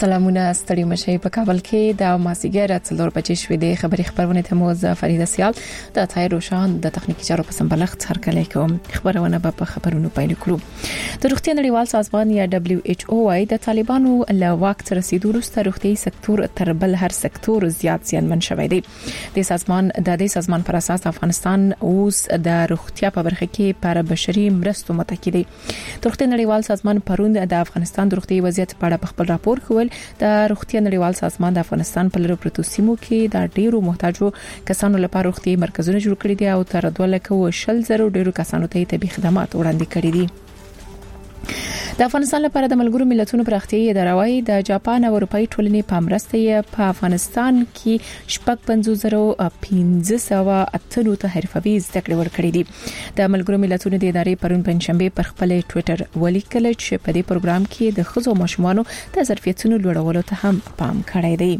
سلامونه ستړي مشي په کابل کې د مازیګر 4 بجې شوې د خبرونه ته مو فريده سیال د تایر روشان د تخنیکی چارو په سمبلغت هرکلی کوم خبرونه په خبرونو پیل کړو د روغتیا نړیوال سازمان یا WHO وايي د طالبانو له وخت رسیدو وروسته روغتي سکتور تر بل هر سکتور زیات زیانمن شوی دی د سازمان پر اساس افغانستان اوس د روغتیا په برخه کې پر بشري مرستو متکی دی د روغتیا نړیوال سازمان پروند د افغانستان د روغتي وضعیت په اړه خپل راپور کول د روغتیا نړیوال سازمان د افغانستان په لرو پروتو سیمو کې د ډیرو محتاجو کسانو لپاره روغتي مرکزونه جوړ کړي دي او تر 2,000 ډیرو کسانو ته طبي خدمات وړاندې کړي دي د افغانستان لپاره د ملګرو ملتونو پراختیايي اداره وايي د جاپان او اروپאי ټولنې په مرسته په افغانستان کې 55,500 ته حرفوي زده کړې ورکړې دي د ملګرو ملتونو د ادارې پرون پنځشنبه پر خپل ټوئیټر ولیکل چې په دې پروګرام کې د خزو ماشومانو د ظرفیتونو لوړولو ته هم پام کړی دی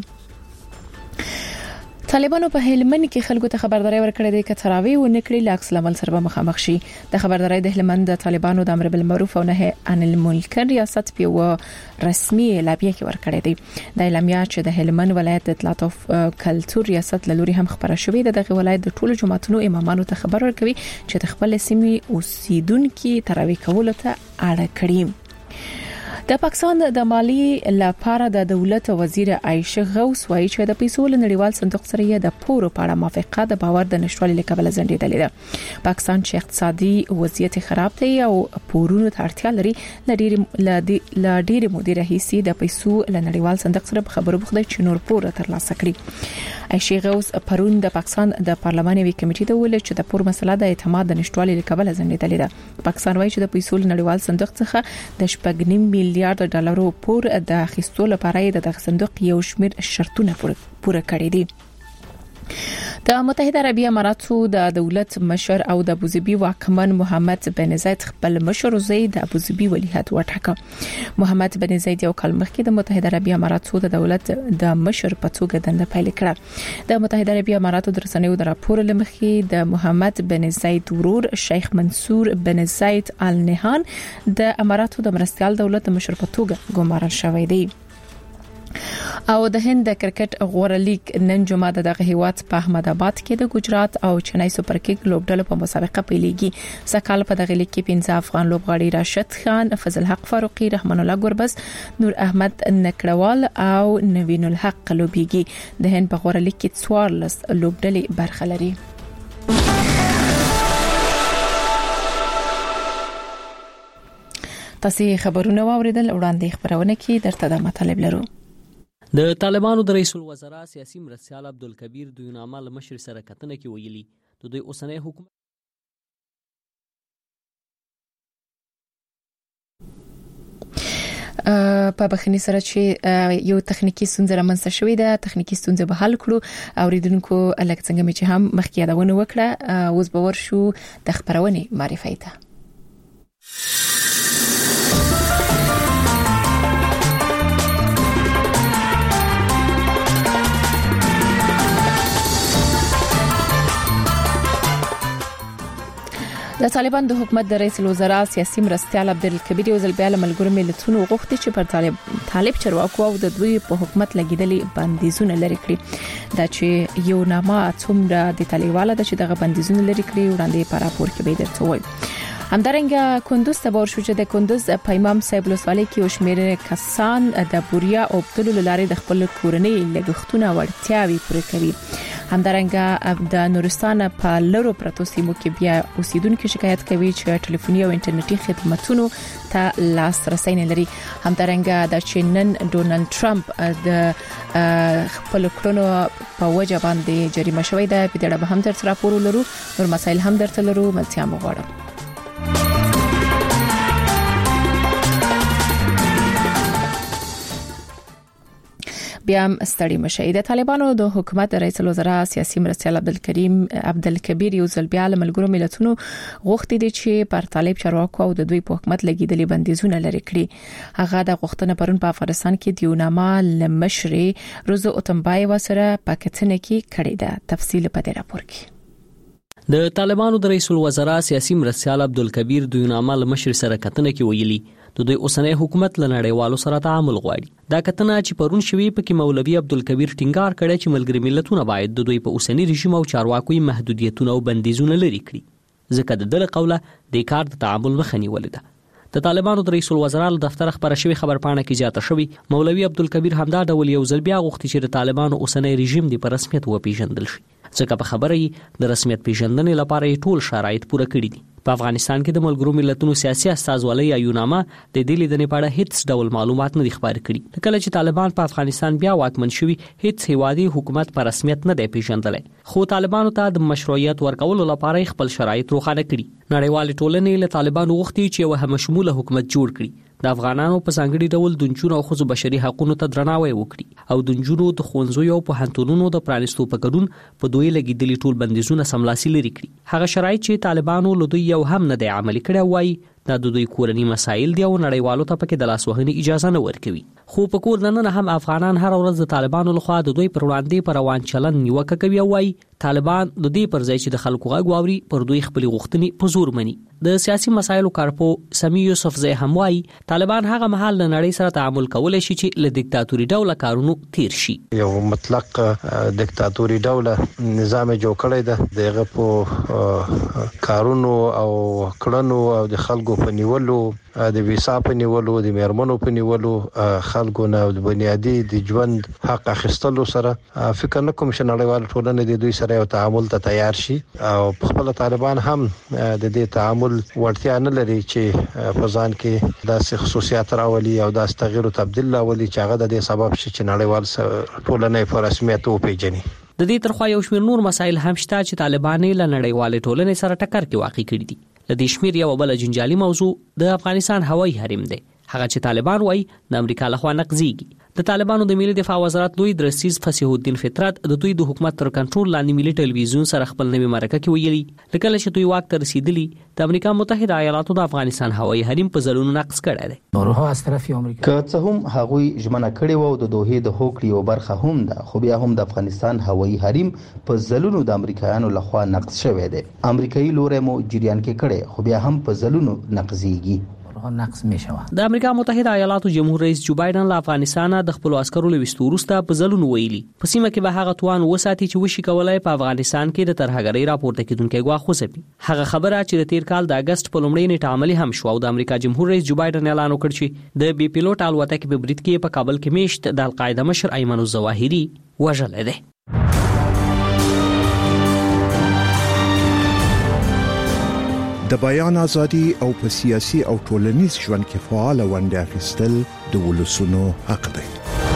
طالبانو په هلمند کې خلکو ته خبرداري ورکړې ده چې تراوی و نکړي لاکس لمل سره مخامخ شي د خبرداري د هلمند د طالبانو د امر بالمعروف او نهي عن المنکر ریاست په رسمي اعلامیه کې ورکړې ده د اعلامیه چې د هلمند ولایت د اطلاعات او کلچر ریاست لوري هم خبره شوې ده د ولایت د ټولو جماعتونو امامانو ته خبر ورکوي چې د خپل سیمې اوسیدونکو تراوی کولو ته اړ کړي د پاکستان د مالی لپاره د دولت وزیر عائشه غوث وايي چې د پیسو نړیوال صندوق سره د پورو په اړه موافقه د باور د نشټوالي لکبل زندیدلې ده پاکستان چې اقتصادي وضعیت خراب دی او پورونو ته اړتیا لري لډیر مدیر هيسي د پیسو نړیوال صندوق سره خبرو بخده چې نور پور ترلاسه کړي عائشه غوث پرون د پاکستان د پارلماني کمیټې ته ویل چې د پور مسله د اعتماد د نشټوالي لکبل زندیدلې ده پاکستان وايي چې د پیسو نړیوال صندوق څخه د 2.5 میلیارډ ډالرو پور د اخیستلو لپاره د صندوق یو شمېر شرطونه پوره کړی دي د متحده عربی اماراتو د دولت مشر او د ابوظبي واکمن محمد بن زاید خپل مشر زید د ابوظبي ولیعهد وټاکه محمد بن زاید یو کال مخکې د متحده عربی اماراتو د دولت د مشر په توګه دنده پیل کړه د متحده عربی اماراتو د رسنیو د راپور لمخې د محمد بن زاید ورور شیخ منصور بن زاید ال نهان د اماراتو د مرستيال دولت مشر په توګه ګمارل شوی دی او د هند د کرکټ غوړه لیگ نن جمعه دغه هیواد په احمد آباد کې د ګجرات او چنای سپر کینګ لوبډله په مسابقه پیلېږي سکهال په دغه لیگ کې 15 افغان لوبغاړي راشد خان فضل حق فاروقي رحمان الله ګربز نور احمد نکړوال او نوین الحق لوبيږي د هند په غوړه لیگ کې 14 لوبډلې برخه لري تاسو خبرونه واوریدل وړاندې خبرونه کې درته د مطالب لرو د طالبانو د رئیس الوزرا سیاسي مرستيال عبدالکبیر دوینامه له مشر سره کتنه کې ویلي د دوی اوسنۍ حکومت په بخنی سره چې یو تخنیکی ستونزه رامنځته شوې ده تخنیکی ستونزه به حل کړو اوریدونکو الګ څنګه چې هم مخکې یادونه وکړه اوس به ورشو د خبرونه معرفي ته د طالبان د حکومت د رئیس الوزرا سیاسي مرستيال عبدالکبیر یو ځل بیا له ملګرو ملتونو غوښتي چې پر طالب چارواکو او د دوی په حکومت لګیدلې بندیزونه لري کړي دا چې یو نامه څومره د طالبانو د چې دغه بندیزونه لري کړي وړاندې په راپور کې به درته وایي همدارنګه کندوز ته ورشو چې د کندوز په امام صاحب لوسوالي کې او شمېر کسان د بوریا او بدلو لارې د خپل کورنۍ لګښتونه ورتیاوي پوره کوي همدارنګه د نورستان په لرو پروتو سیمو کې بیا اوسیدونکو شکایت کوي چې ټلیفوني او انټرنیټي خدماتونو ته لاسرسي نه لري همدارنګه د چینن ډونالد ټرمپ د خپل کړنو په وجه باندې جریمه شوې ده په دې اړه هم درته راپور لرو نور مسایل هم درته لرو ملتیا مغواړم بیا هم ستړي مشي د طالبانو د حکومت رئیس الوزرا سیاسي مرستيال عبدالکبیر یو ځل بیا له ملګرو ملتونو غوښتي دي چې پر طالب چارواکو او د دوی په حکومت لګیدلې بندیزونه لري کړي هغه د غوښتنه پرون په افغانستان کې دیونامه لمشري روزو اوتمبای وسره پاکستان کې کړي ده تفصیل په دې راپور کې د طالبانو د رئیس الوزرا سیاسي مرستيال عبدالکبیر دوینامه له مشر سره کتنه کې ویلي د دوی اوسنی حکومت له نړیوالو سره تعامل غواړي. دا کتنه چې پرون شوی پکې مولوي عبدالکبیر ټینګار کړی چې ملګری ملتونه باید د دوی په اوسنی رژیم او چارواکو محدودیتونه او بندیزونه لري کړي، ځکه د دغه قوله د کار د تعامل مخه نیولې ده. د طالبانو د رئیس الوزرا له دفتر خبره شوی خبرپاڼه کې زیاته شوی مولوي عبدالکبیر همدا ډول یو ځل بیا غوښتي چې د طالبانو اوسنی رژیم د په رسمیت وپیژندل شي، ځکه په خبره یې د رسمیت پیژندنې لپاره ټول شرایط پوره کړي دي. په افغانستان کې د ملګرو ملتونو سیاسي استازولۍ ایونامه د دې لیدنې په اړه هیڅ ډول معلومات نه دي خبر کړي. کله چې طالبان په افغانستان بیا واکمن شوي هیڅ هیوادي حکومت په رسمیت نه دی پیژندلی، خو طالبانو ته د مشروعیت ورکولو لپاره خپل شرایط روښانه کړي. نړیوال ټولنې له طالبانو غوښتي چې یو همشموله حکومت جوړ کړي، د افغانانو په ځانګړي ډول د نجونو او ښځو بشري حقوقو ته درناوی وکړي او د نجونو د ښوونځیو او پوهنتونونو د پرانیستو په ګډون په دوی لګیدلي ټول بندیزونه سملاسي لري کړي. هغه شرایط چې طالبانو له دوی یو هم نه دی عملي کړی وایي دا د دوی کورنی مسایل دی او نړیوالو ته پکې د لاس وهنې اجازه نه ورکوي. خو په کور دننه هم افغانان هر ورځ د طالبانو لخوا د دوی پر وړاندې پر روان چلن نیوکه کوي او وایي طالبان د دې پر ځای چې د خلکو غږ واوري پر دوی خپل غوښتنې په زور مني. د سیاسي مسایلو کارپو سمی یوسف زئی هم وایي طالبان هغه مهال له نړۍ سره تعامل کولای شي چې له دیکتاتوري ډوله کارونو تیر شي. یو مطلق دیکتاتوري ډوله نظام جوړ کړی ده، دغه په کارونو او کړنو او د خلکو په نیولو، د ویسا په نیولو، د میرمنو په نیولو، خلکو نه د بنیادی د ژوند حق اخیستلو سره فکر نه کوم چې نړیوال ټولنه د دوی سره یو تعامل ته تیار شي او خپل طالبان هم د دې تعامل ورتیا نه لري چې په ځان کې داسې خصوصیات راولي او داسې تغییر او تبديل راولي چې هغه د دې سبب شي چې نړیوال ټولنه په رسمیت وپیژني. د دې ترخوا یو شمېر نور مسایل هم شته چې طالبان له نړیوال ټولنې سره ټکر کې واقع کړي دي. لدې شمیر یو بل جنجالي موضوع د افغانستان هوایي حریم دی، هغه چې طالبان وایي د امریکا لخوا نقضیږي. د طالبانو د ملي دفاع وزارت لوی درسیز فصیح الدین فطرت د دوی د حکومت تر کنټرول لاندې ملي ټلویزیون سره خپل نوې مرکه کې ویلي لکه چې دوی واک ته رسیدلی د امریکا متحده ایالاتو د افغانستان هوایي حریم په ځلونو نقض کړی دی. نورها از طرف امریکا که څه هم هغوی ژمنه کړې وو د دوحې د هوکړې یو برخه هم ده، خو بیا هم د افغانستان هوایي حریم په ځلونو د امریکایانو لخوا نقض شوی دی. امریکایي لوري مو جریان کې کړي خو بیا هم په ځلونو نقضيږي. نقص میشوه. د امریکا متحده ایالاتو جمهور رئیس جو بایدن له افغانستان د خپل عسکرو له وستو وروسته په ځلونو ویلي په سیمه کې به هغه توان وساتي چې وشي کولای په افغانستان کې د ترهګرۍ راپورته کیدونکو غواخ وسپي. هغه خبره چې د تیر کال د اگست په لومړۍ نیټه عملی هم شو او د امریکا جمهور رئیس جو بایدن اعلان وکړ چې د بي پیلوټ الوتکې په برید کې په کابل کې میشت د القاعده مشر ایمن الظواهری وژل دی. د بیان ازادي او په سیاسي او ټولنیز ژوند کې فعال ونډه اخیستل د ولسونو حق دی.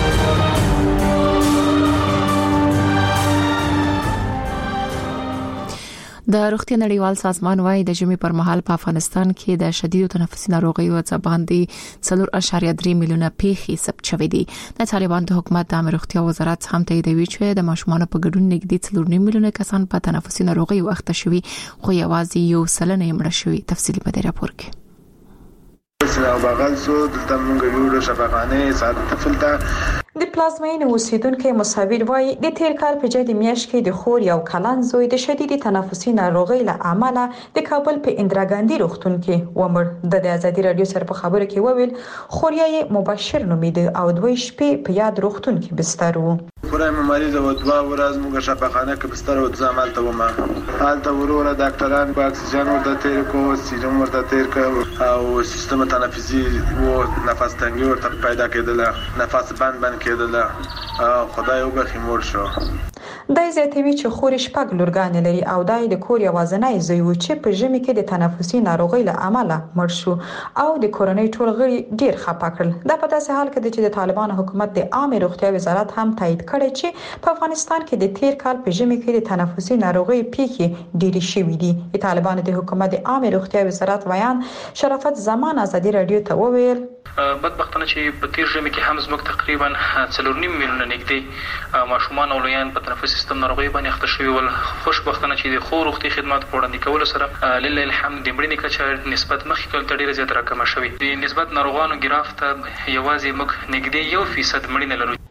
د روغتیا نړیوال سازمان وايي د ژمي پر مهال په افغانستان کې د شدید تنفسي ناروغیو څخه باندې 4.3 میلیونه پیښې ثبت شوې دي. د طالبان د حکومت د روغتیا وزارت هم تاییدوي چې د ماشومانو په ګډون نږدې 4.9 میلیونه کسان په تنفسي ناروغیو اخته شوي، خو یوازې 1 سلنه یې مړه شوي. تفصیلی په دې راپور کې بغل سو دلته موږ یو شفاخانه ساده تفلته د پلازمین اوسیدونکو مصور وای د تیر کال په جدي میاشت کې د خور یو کلن زوی د شدید تنفسي ناروغۍ له امله د کابل په اندراګاندي روغتون کې ومړ. د ازادي رادیو سره په خبره کې وویل خوریا مبشر نومیده او 2 شپې په یاد روغتون کې بستر وو. خورای مریض او 2 ورځې موږ شفاخانه کې بستر او ځامل ته ومه حالت وروره ډاکټران په اکسیجن ورته تیر کو، سیروم ورته تیر کو او سیستم تنفسي و نفس تنګي ورته پیدا کېدله، نفس بند کېدله. خدای وبخي مور شو. دای زیاتوي چې خور شپږ لورګان لري او دای د کور یوازنۍ زوی و چې په ژمي کې د تنفسي ناروغۍ له امله مړ شو او د کورنۍ ټول غړي ډیر خپه کړل. دا په داسې حال کې چې د طالبان حکومت د عامه روغتیا وزارت هم تایید کړی چې په افغانستان کې د تیر کال په ژمي کې د تنفسي ناروغۍ پیښې ډېرې شوې دي. د طالبان د حکومت د عامه روغتیا وزارت ویان شرافت زمان ازادي رادیو ته وویل بدبختانه چې په تیر ژمي کې هم زموږ تقریبا 4.9 میلیونه نږدې ماشومان او لویان په تنفسي سیستم ناروغي باندې اخته شوي ول. خوشبختانه چې د خور روغتي خدمات په وړاندې کولو سره لله الحمد د مړینې کچه نسبت مخکې کول ډیره زیات راکمه شوې. د نسبت ناروغانو ګراف ته یوازې موږ نږدې 1% مړینه لرو.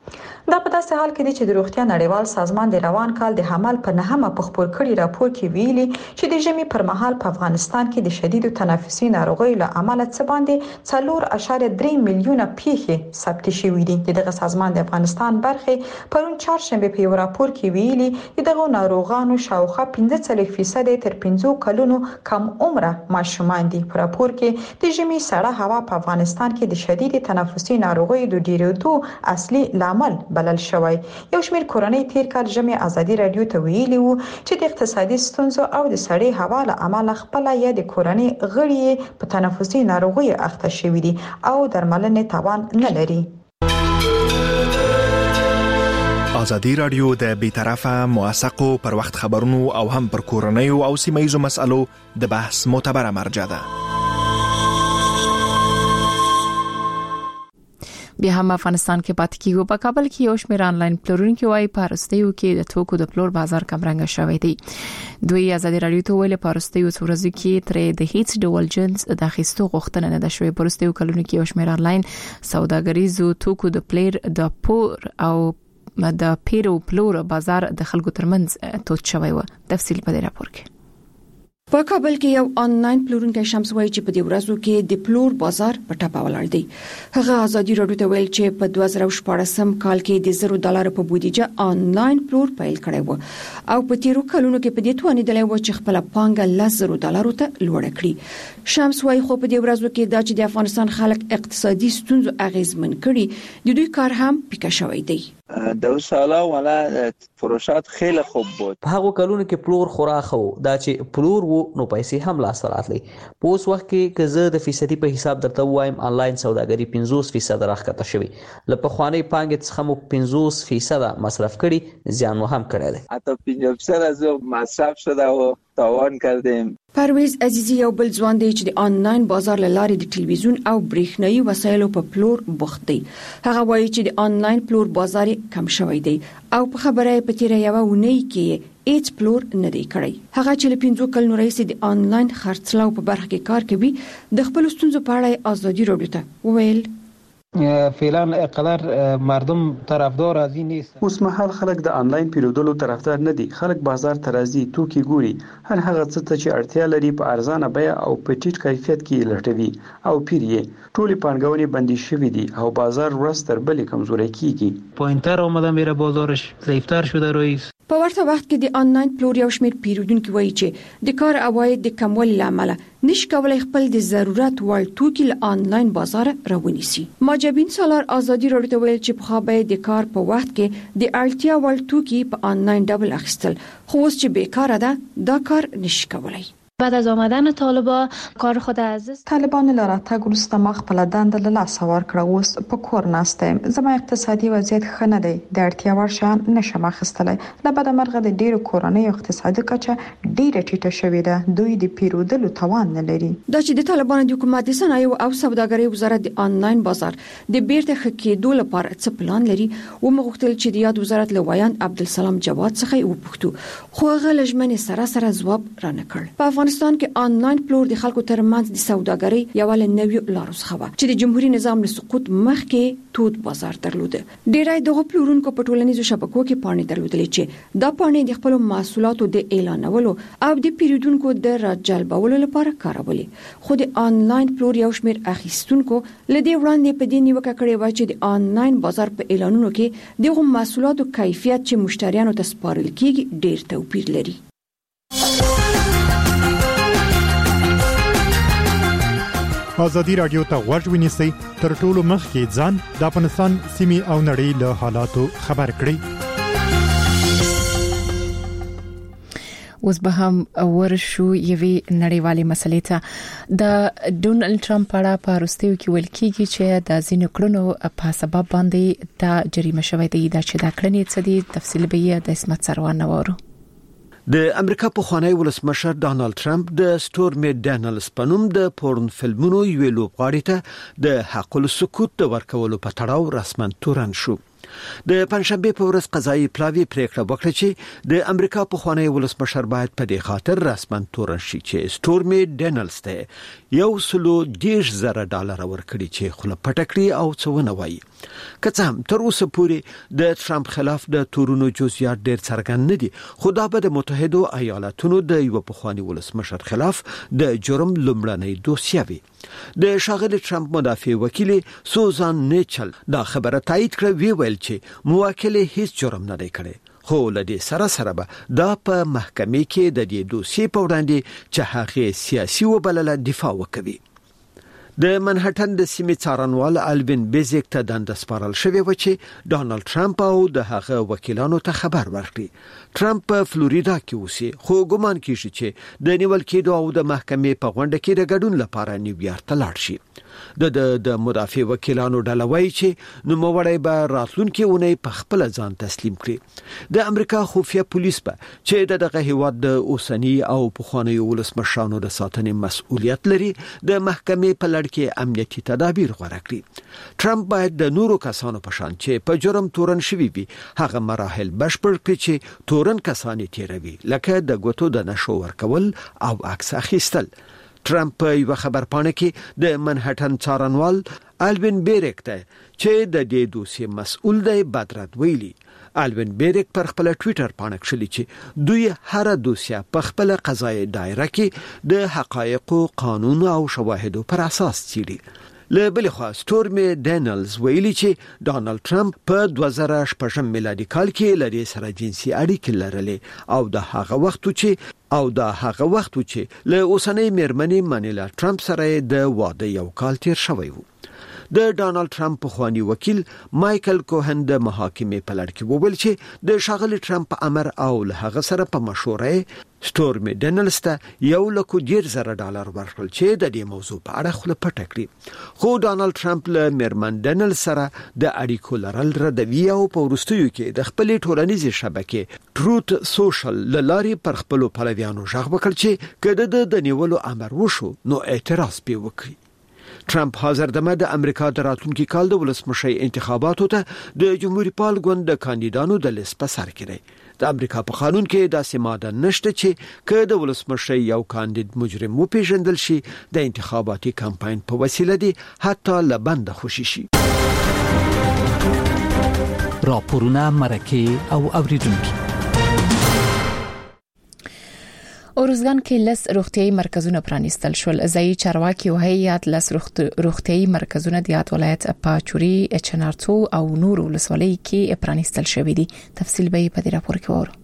دا په داسې حال کې دی چې د روغتیا نړیوال سازمان د روان کال د حمل په نهمه په خپور کړي راپور کې ویلي چې د ژمي پر مهال په افغانستان کې د شدید تنفسي ناروغیو له امله څه باندې 4.3 میلیونه پیښې ثبت شوې دي. دغه سازمان د افغانستان برخه پرون چهارشنبه په یو راپور کې ویلي چې دغه ناروغانو شاوخوا 15% تر 15 کلونو کم عمره ماشومان دي. په راپور کې د ژمي سړه هوا په افغانستان کې د شدید تنفسي ناروغیو د ډیرېدو اصلي لامل بلل شوی. یو شمېر کورنۍ تیر کال ژمي ازادي رادیو ته ویلي وو چې د اقتصادي ستونزو او د سړې هوا له امله خپل یا د کورنۍ غړي په تنفسي ناروغیو اخته شوي دي او درملنې توان نه لري. ازادي رادیو د بیطرفه موثقو پر وخت خبرونو او هم پر کورنۍ او سیمایي مسلو د بحث معتبره مرجع ده. بیا هم افغانستان کې پاتې کیږو. په کابل کې یو شمېر آنلاین پلورونکي وايي په راستیو کې د توکو د پلور بازار کمرنګ شوی دی. دوی ازادي رادیو ته ویل په راستیو څورځي کې ترې د هیڅ ډول جنس د اخیستو غوښتنه نه ده شوې. په راستیو کلونو کې یو شمېر آنلاین سوداګریزو توکو د پلیر د پور او د پیرو پلور بازار د خلکو ترمنځ توت شوی و. تفصیل په دې راپور کې. په کابل کې یو آنلاین پلورونکی شمس وایي چې په دې ورځو کې د پلور بازار په ټاپه ولاړ دی. هغه ازادي رادیو ته ویل چې په 2014 کال کې د $0 په بودیجه آنلاین پلور پیل کړی و او په تیرو کلونو کې په دې توانیدلی و چې خپل پانګه $10 ته لوړه کړي. شمس وایي خو په دې ورځو کې دا چې د افغانستان خلک اقتصادي ستونزو اغیزمن کړي د دوی کار هم پیکه شوی دی. دو سالا ولا فروشات خیلی خوب بود. په هغه کلونو کې پلور خوراخو دا چې پلور وو نو پیسې هم لاس راتلې. په اوس وخت کې که زه د فیصدي په حساب درته وایم آنلاین سوداګري 50% راښکته شوی. له پخوانۍ پانګې څخه مو 50% مصرف کړي زیان هم کړی دی. حتی 50% از مصرف شده و تاوان کردیم. پرویز عزیزی یو بل ځوان دی چې د آنلاین بازار لارې د ټلویزیون او برېښنایي وسایلو په پلور بوخت دی. هغه وایي چې د آنلاین پلور بازار کم شوی دی او په خبره په تیر یو ونی کې هیڅ پلور نه دی کړی. هغه چې له 15 کلونو راهیسې د آنلاین خرڅلاو په برخه کې کار کوي د خپل ستونزو په اړه ازادي رادیو ته وویل فعلا قدر مردم طرفدار از این نیست. اوس مهال خلک د آنلاین پیرودلو طرفدار نه دي. خلک بازار ته راځي، توکي ګوري، هر هغه څه چې اړتیا لري په ارزانه بیه او په ټیټ کیفیت کې لټوي او پیری. ټولې پانګونې بندي شوې دي او بازار ورځ تر بلې کمزوري کیږي. پوینتر اومده میره بازارش ضعیفتر شده رئیس. په ورته وخت کې د آنلاین پلور یو شمېر پیرودونکو وایي چې د کار عواید د کموالي لامل نشي کولای خپل د ضرورت وړ توکي له آنلاین بازار راونیسي. ماجبین سالار ازادي رادیو ته ویل چې په خابه د کار په وخت کې د اړتیا وړ توکي په آنلاین ډبل اخیستل خو اوس چې بیکاره ده دا کار نشي کولای. بعد از آمدن طالبان کار خود از طالبان لراتګ وروسته ما خپل دنده له لاس ورکړه. اوس په کور ناستم. زما اقتصادي وضعیت ښه نه دی. د اړتیا وړ شیان نشم اخیستلی. له بده مرغه د ډیرو کورنیو اقتصادي کچه ډیره ټیټه شوې ده. دوی د پیرودلو توان نه لري. دا چې د طالبانو د حکومت د صنایعو او سوداګرۍ وزارت د آنلاین بازار د بیرته ښه کېدو لپاره څه پلان لري و مغوښتل چې د یاد وزارت له وایاند عبدالسلام جواد څخه وپوښتو خو هغه لژمنې سره ځواب رانه کړ. په افغانستان کې آنلاین پلور د خلکو ترمنځ د سوداګرۍ یو له نویو لارو څخه و چې د جمهوریت نظام له سقوط مخکې تود بازار درلوده. ډیری دغه پلورونکو په ټولنیزو شبکو کې پاڼې درلودلې چې دا پاڼې د خپل محصولاتو د اعلانولو او د پیرودونکو د راجلبولو لپاره کارولې. خو د آنلاین پلور یو شمېر اخیستونکو لدې وړاندې په دې نیوکه کړې و چې د آنلاین بازار په اعلانونو کې دغه محصولاتو کیفیت چې مشتریانو ته سپارل کیږي ډیر توپیر لري. ازادي رادیو ته غوږ ونیسئ تر ټولو مخکې ځان د افغانستان سیمې او نړۍ له حالاتو خبر کړئ. اوس به هم ورشو یوې نړیوالې مسلې ته. د ډونالد ټرمپ په وروستیو کې ویل کېږي چې د ځینو کړنو په سبب باندې د جریمه شوی دی. دا چې دا کړنې څه دي تفصیل به یې د اسمت سروان نوارو. د امریکا پخوانی ولسمشر ډانلډ ټرمپ د سټورمي ډانلز په نوم د پورن فلمونو یو لوبغاړي ته د حق السکوت د ورکولو په تړاو رسماً تورن شو. د پنځشنبه په ورځ قضایي پلاوی پریکړه وکړه چې د امریکا پخوانی ولسمشر باید په دې خاطر رسماً تورن شي چې سټورمي ډینلز ته $110,000 ورکړي چې خله پټکړي او څونه وایي. که څه هم تر اوسه پورې د ټرمپ خلاف د تورونو جزئیات ډېر څرګند نه دي، خو دا به د متحده ایالاتونو د یو پخوانی ولسمشر خلاف د جرم لومړنۍ دوسیه وي. د شاغلي ټرمپ مدافع وکیل سوزان نیچل دا خبره تایید کړه، وی ویل چې موکل هیڅ جرم نه دی کړی، خو لدې سره به دا په محکمې کې د دې دوسیې په وړاندې چې هغه سیاسي وبلله دفاع وکوي. د منهټن د سیمې څارنوال الوین بیزیک ته دنده سپارل شوې و چې ډانلډ ټرمپ او د هغه وکیلانو ته خبر ورکړي. ټرمپ په فلوریدا کې اوسي، خو ګومان کیږي چې د نیول کېدو او د محکمې په غونډه کې د ګډون لپاره نیویارک ته لاړ شي. د مدافع وکیلانو ډله وایي چې نوموړی به راتلونکي اونۍ په خپل ځان تسلیم کړي. د امریکا خفیه پولیس به چې دغه هیواد د اوسنی او پخوانیو ولسمشرانو د ساتنې مسؤلیت لري، د محکمې په لړ کې امنیتي تدابیر غوره کړي. ټرمپ باید د نورو کسانو په شان چې په جرم تورن شوي وي هغه مراحل بشپړ کړي چې تورن کسان تیروي، لکه د ګوتو د نشو ورکول او عکس اخیستل. ټرمپ په یو خبرپاڼه کې د منهټن څارنوال الوین بیریک ته چې د دې دوسیې مسؤل دی بدرد ویلي. الوین بیریک پر خپل ټویټر باندې کړی چې دوی هر دوسیه په خپل قضایي دایره کې د حقایقو، قانون او شواهدو پر اساس څیړي. له بل خوا سټورمي ډینلز ویلي چې ډانلډ ټرمپ په 2016 میلادي کال کې لري سره جنسي اړیکې لرلې او د هغه وخت چې له اوسنۍ میرمنې مانیلا ټرمپ سره د واده یو کال تیر شوی و. د ډانلډ ټرمپ پخوانی وکیل مایکل کوهن د محاکمې په لړ کې وویل چې د شاغلي ټرمپ امر او له هغه سره په مشوره سټورمي ډینلز ته $110,000 ورکړل چې د دې موضوع په اړه خله پټه کړي. خو ډانلډ ټرمپ له میرمن ډینلز سره د اړیکو لرل ردوي او په وروستیو کې د خپلې ټولنیزې شبکې ټروت سوشل لارې پر خپل پلویانو ژغ وکړ چې کله د نیولو امر وشو نو اعتراض به وکړي. ټرمپ حاضر دمه د امریکا د راتلونکي کال د ولسمشي انتخاباتو ته د جمهوریت پال ګوند د کاندیدانو د لیست په سر کې دی. د امریکا په قانون کې داسې ماده نشته چې که د ولسمشي یو کاندید مجرم وپیژندل شي د انتخاباتي کمپاین په وسیله دی حتی لبند خوشي شي. راپورونه مرکه او اوریدونکو. اورزګان کې لس روغتيایي مرکزونه پرانیستل شول. ځایي چارواکي او هیئات لس روغتيایي مرکزونه د یاد ولایت پاچوري، چنارتو او نور ولسوالۍ کې پرانیستل شوې دي. تفصیل به په دې راپور کې وره.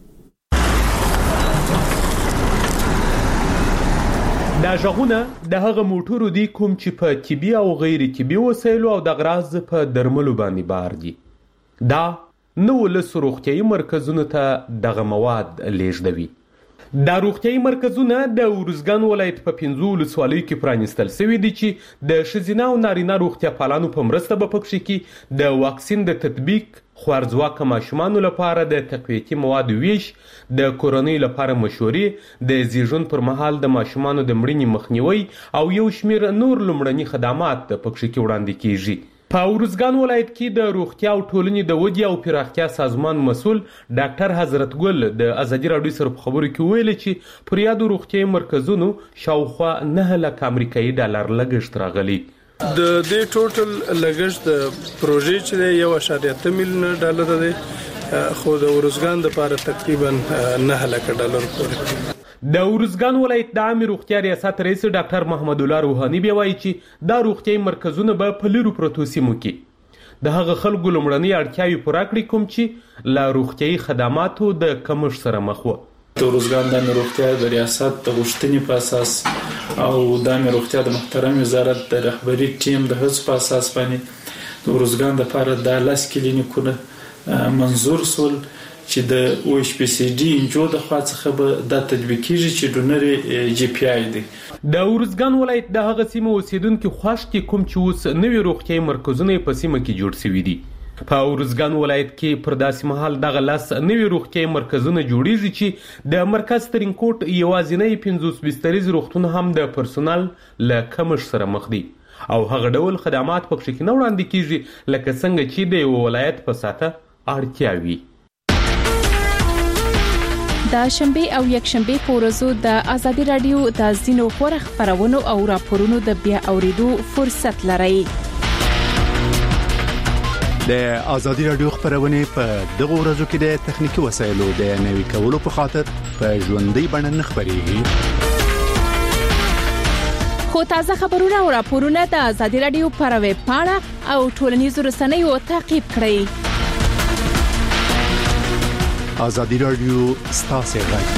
دا ژغونه د هغه موټرو دي کوم چې په طبي او غیر طبي وسایلو او د غراض په درملو باندې بار دي. دا نو لس روغتيایي مرکزونه ته دغه مواد لیږدوي. دا روغتيایي مرکزونه د اورزګان ولایت په 15 ولسوالیو کې پرانیستل شوي دي چې د ښځینه او نارینه روغتیا پالانو په مرسته به پکې کې د واکسین د تطبیق، خوارځواکه ماشومانو لپاره د تقویتي موادو ویش، د کورنۍ لپاره مشورې، د زیږون پر مهال د ماشومانو د مړینې مخنیوي او یو شمیر نور لومړني خدمات پکې کې وړاندې کیږي. په اورزګان ولایت کې د روغتیا او ټولنې د ودې او پراختیا سازمان مسؤل ډاکټر حضرت ګل د ازادي راډیو سره په خبرو کې ویل چې پر یادو روغتیایي مرکزونو شاوخوا 9 لک امریکایي ډالر لګښت راغلی. د دې ټوټل لګښت د پروژې چې $1.8 میلیون دی، خو د اورزګان لپاره تقریبا $9 لک پورې. د اورزګان ولایت د عامه روغتیا ریاست رئیس ډاکټر محمد الله روحاني بیا وایي چې دا روغتیایي مرکزونه به په لرو پروتو سیمو کې د هغه خلکو لومړنۍ اړتیاوې پوره کړي کوم چې له روغتیایي خدماتو د کمښت سره مخ وو. د اورزګان د روغتیا د ریاست د غوښتنې په اساس او د روغتیا د محترم وزارت د رهبری ټیم د هڅو په اساس باندې د اورزګان لپاره د 10 کلینیکونه منظور سول چې د او ایچ پی سی ډي انجو د خوا څخه به د تطبیق کیږي چې ډونر جی پی آی دی. د اورزګان ولایت د هغه سیمه اوسیدونکو خوښ کې کوم چې اوس نوې روغتیایي مرکزونه په سیمه کې جوړ شوي دي. په اورزګان ولایت کې پر داسې مهال دغه لاس نوې روغتیایي مرکزونه جوړیږي چې د مرکز ترینکوټ یوازینی 50 بستریز روغتون هم د پرسونل له کمښت سره مخ دي. او هغه ډول خدمات په کې نه وړاندې کیږي لکه څنګه چې د یو ولایت په ساته اړتیا وي. د شنبه او یکشنبه په ورځو د ازادي رادیو د ځینو خبرو خبرونو او راپورونو د بیا اوریدو فرصت لرئ. د ازادي رادیو خبرونه په دغه ورځو کې د تخنیکی وسایلو د نوي کولو په خاطر په ژوندۍ بڼه نه خبريږي. خو تازه خبرونه او راپورونه د ازادي رادیو پر ویب پاڼه او ټولنیزو رسنیو تعقیب کړئ. ازادي رادیو ستاسو غږ.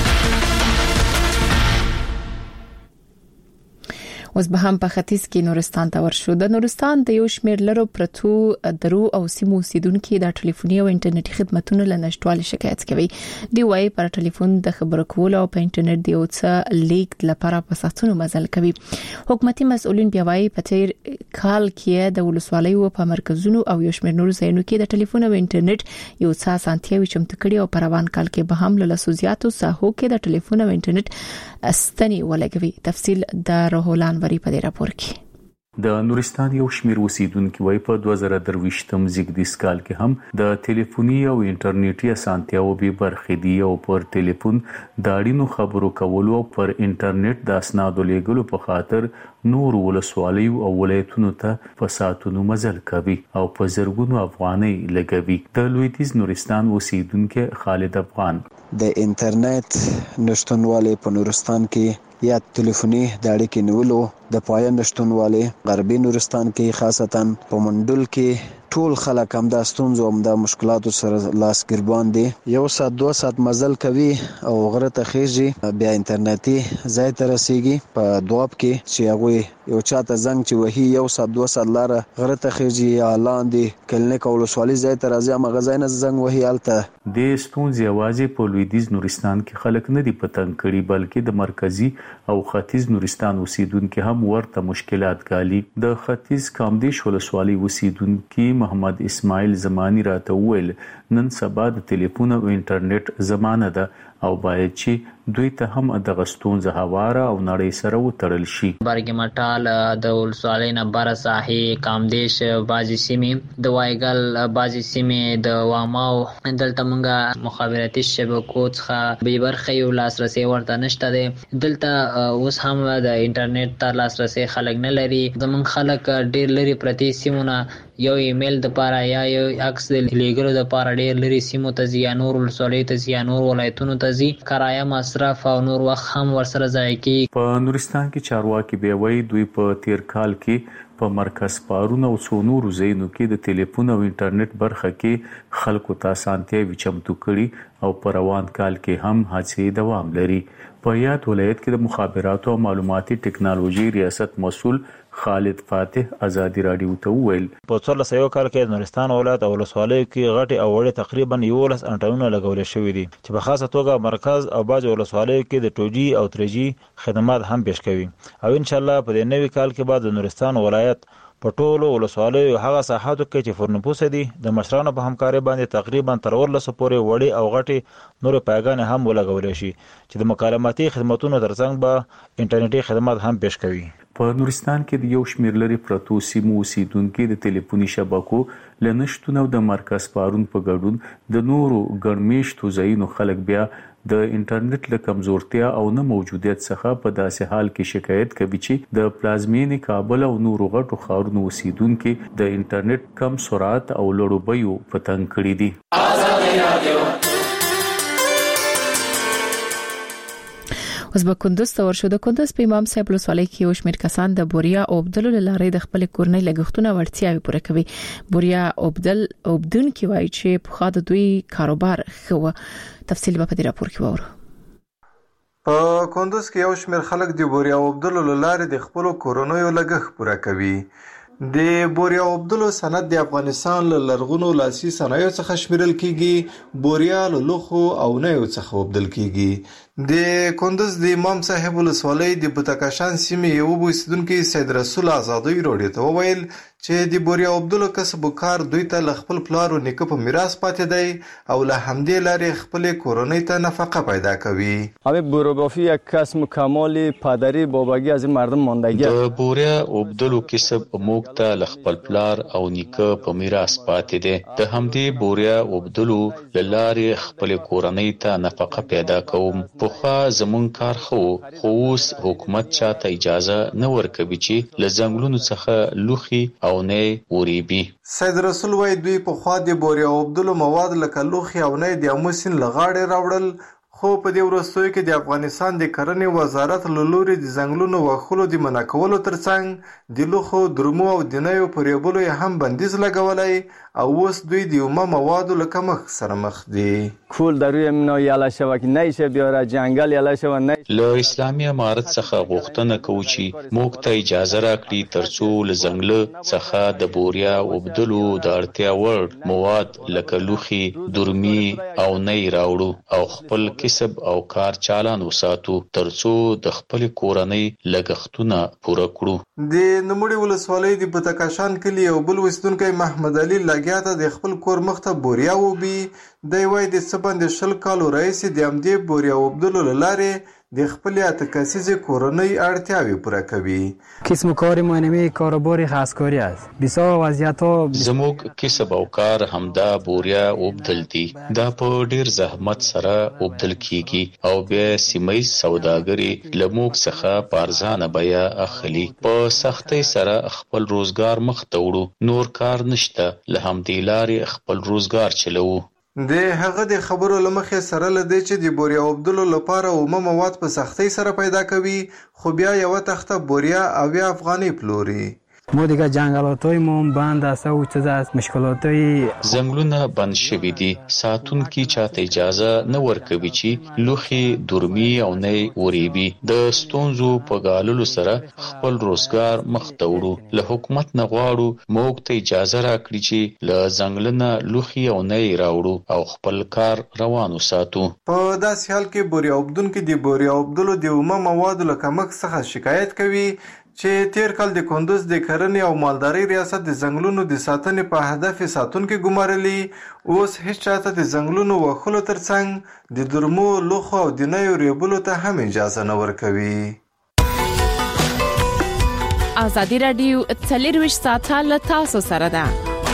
اوس به هم په ختیځ کې نورستان ته ورشو. د نورستان د یو شمېر لرو پرتو درو او سیمو اوسیدونکو د ټلیفوني او انټرنیټي خدماتو له نشټوالي شکایت کوي. دی وايي پر ټلیفون د خبرو کولو او په انټرنیټ دی او څه لیک لپاره په ساتونو مزل کوي. حکومتي مسؤلین بیا وايي په تیر کال کې د ولسوالیو په مرکزونو او یو شمېر نورو ځایونو کې د ټلیفون او انټرنیټ یو څه اسانتیاوي چمتو کړي او په روان کال کې به هم له لسوزیاتو ساحو کې د ټلیفون او انټرنیټ استنی ولګوي. تفصیل د روحولان په دې راپور کې د نورستان یو شمېر اوسیدونکو وايي په 2023م زیږدیز کال کې هم د ټلیفوني او انټرنیټي اسانتیاو به برخې دي او پر ټلیفون د اړینو خبرو کولو او پر انټرنیټ د اسنادو لیږلو په خاطر نور ولسوالیو او ولایتونو ته په ساتونو مزل کوي او په زرګونو افغانۍ لګوي. د لویدیز نورستان اوسیدونکو خالد افغان د انټرنیټ نشټونواله په نورستان کې یا ټلیفوني د اړیکې نیولو د پایان نشټونواله غربي نورستان کې خاصتا په منډل کې ټول خلک هم د ستونزو هم د مشکلاتو سره لاس ګربان دي. یو ساعت 2 ساعت مزل کوي او غره ته خېږي بیا انټرنیټي ځای ته رسیږي په دواب کې چې هغه یو چاته زنګ چې وਹੀ یو ساعت 2 ساعت لار غره ته خېږي یا لاندې کلینیک او ولسوالي ځای ته راځي هغه ځای نه زنګ وਹੀ الته د ستونزې आवाज په لویدیز نورستان کې خلک نه دي پتنګ کړي بلکې د مرکزی او ختیځ نورستان اوسیدونکو هم ورته مشکلات ګالي. د ختیځ کامدیش ولسوالي اوسیدونکو محمد اسماعیل زمانی راته وویل نن سبا د ټلیفون او انټرنیټ زمانه ده او باید چې دوی ته هم د غستونزه هواره او نړۍ سره وتړل شي. برګ مټال د ولسوالۍ نه بر ساحي کامدیش بازي سیمې د وایګل بازي سیمې د واماو دلته مونږه مخابراتي شبکو څخه به برخه یو لاسرسي ورته نشته ده. دلته اوس هم د انټرنیټ ته لاسرسي خلک نه لري. زمونږ خلک ډیر لري پرتی سیمونه یو ایمیل د پاره یا یو عکس لیګلو د پاره ډیر لري سیمو ته ځي یا نور ولسوالۍ ته ځي یا نور ولایتونو ته ځي. کرایه مصرف او نور وخت هم ورسره ځای کی. په نورستان کې چارواکي به وایي دوی په تیر کال کې په مرکز پارونه او څو نورو ځایونو کې د ټلیفون او انټرنیټ برخه کې خلکو ته اسانتیاوي چمتو کړي او په روان کال کې هم هڅې دوام لري. په یاد ولایت کې د مخابراتو او معلوماتي ټکنالوژي ریاست مسؤل خالد فاتح ازادي رادیو ته وویل په 1400 کال کې نورستان ولایت او ولسوالۍ کې غټي او وړي تقریبا 11 انټنونه لګول شوې دي چې په خاصه توګه مرکز او باج ولسوالۍ کې د 2G او 3G خدمات هم پیش کوي او ان شاء الله په نوي کال کې بعد نورستان ولایت په ټولو ولسوالیو هغه ساحاتو کې چې فرنپوس دي د مشرانو په همکاري باندې تقریبا تر 1400 پورې وړي او غټي نور پایګان هم ولګول شي چې د مکالماتي خدماتونو ترڅنګ به انټرنیټي خدمات هم پیش کوي. په نورستان کې د یو شمېر لري پرتو سیمو اوسیدونکو د ټلیفوني شبکو لنشتون او د مرکز پارون په ګډون د نورو ګڼمیشتو ځایونو خلک بیا د انټرنیټ له کمزورتیا او نه موجودیت څخه په داسې حال کې شکایت کوي چې د پلازمینې کابل او نورو غټو ښارونو اوسیدونکو د انټرنیټ کم سرعت او لوړو بیو پتنګ کړي دي. ازادي رادیو اوس به کندوز ته ورشو. د کندوز په امام صاحب ولسوالۍ کې یو شمېر کسان د بوریا اوبدلو لارې د خپل کورنۍ لګښتونه ورتیاوي پوره کوي. بوریا اوبدون کې وایي چې په خاطر دوی کاروبار خو تفصیل په دې راپور کې وره. په کندوز کې یو شمېر خلک د بوریا اوبدلو لارې د خپل کورنۍ لګښت پوره کوي. د بوریا اوبدلو صنعت د افغانستان له لرغونو لاسي صنایعو څخه شمیرل کیږي. بوریا له لوخو او نهو څخه اوبدل کیږي. د کندز د امام صاحب ولسوالۍ د بوتکاشان سیمې یو اوسیدونکي سید رسول آزادۍ راډیو ته وویل چې د بوریا عبدالله کسب و کار دوی ته له خپل پلار و نیکه په میراث پاتې دی او له همدې لارې خپلې کورنۍ ته نفقه پیدا کوي. همین بوروبافی یک کسب کمال پدری بابگی از این مردم ماندگی. د بوریا عبدالله کسب موږ ته له خپل پلار او نیکه په میراث پاتې دی. د همدې بوریا عبدالله له لارې خپلې کورنۍ ته نفقه پیدا کوم. پخوا زمون کار خو اوس حکومت چاته اجازه نه ورکوي چې له ځنګلونو څخه لوخي او نه وریبي. سید رسول وای دوی په خوا د بوریا عبدالله مواد لکه لوخي او نه د امو سیند له غاړې راوړل، خو په دې وروستیو کې د افغانستان د کرنې وزارت له لوري د ځنګلونو وښلو د منع کولو ترڅنګ د لوخو، درمو او د نیو په ریبلو یې هم بندیز لګولی او اوس دوی د اومه موادو له کمښت سره مخ دي. کول در روی منا یاله شوه که نیشه بیاره، جنگل یاله شوه نیشه. له اسلامي امارت څخه غوښتنه کوو چې موږ ته اجازه راکړي ترڅو له ځنګله څخه د بوریا عبدالله د اړتیا وړ مواد لکه لوخي، درمي او نی راوړو او خپل کسب او کار چالان وساتو ترڅو د خپل کورنۍ لګښتونه پوره کړو. د نوموړي ولسوالۍ د بوتکاشان کلي یو بل اوسیدونکی محمد علي لګیا ته د خپل کور مخ ته بوریا وبي. دی وایي د څه باندې 20 کالو راهیسې د همدې بوریا عبدالله له لارې د خپلې 8 کسیزې کورنۍ اړتیاوې پوره کوي. کسب و کار ما نمی کاروبار خاصکاری است. بسیار وضعیت‌ها زموږ کسب او کار همدا بوریا عبدل دي. دا په ډیر زحمت سره عبدل کیږي او بیا سیمایي سوداګري له موږ څخه په ارزانه بیه اخلي. په سختۍ سره خپل روزګار مخ ته وړو. نور کار نشته، له همدې لارې خپل روزګار چلوو. د هغه د خبرو له مخې سره له دې چې د بوریا عبدالله لپاره اومه مواد په سختۍ سره پیدا کوي، خو بیا یوه تخته بوریا او یا افغانۍ پلوري. ما دیگه جنگلاتای ما بند است و چیز است، مشکلاتای ځنګلونه بند شوي دي. ساتونکي چاته اجازه نه ورکوي چې لوخي، درمي او نه وریبي. د ستونزو په ګاللو سره خپل روزګار مخ ته وړو. له حکومت نه غواړو موږ ته اجازه راکړي چې له ځنګلونه لوخي او نه راوړو او خپل کار روان وساتو. په داسې حال کې بوریا عبدالله د بوریا عبدالله د اومه موادو له کمښت څخه شکایت کوي چې تیر کال د کندوز د کرنې او مالدارۍ ریاست د ځنګلونو د ساتنې په هدف ساتونکي ګمارلي. اوس هیڅ چاته د ځنګلونو وښلو ترڅنګ د درمو، لوخو او د نیو ریبلو ته هم اجازه نه ورکوي. ازادي راډیو 24 ساعته له تاسو سره ده.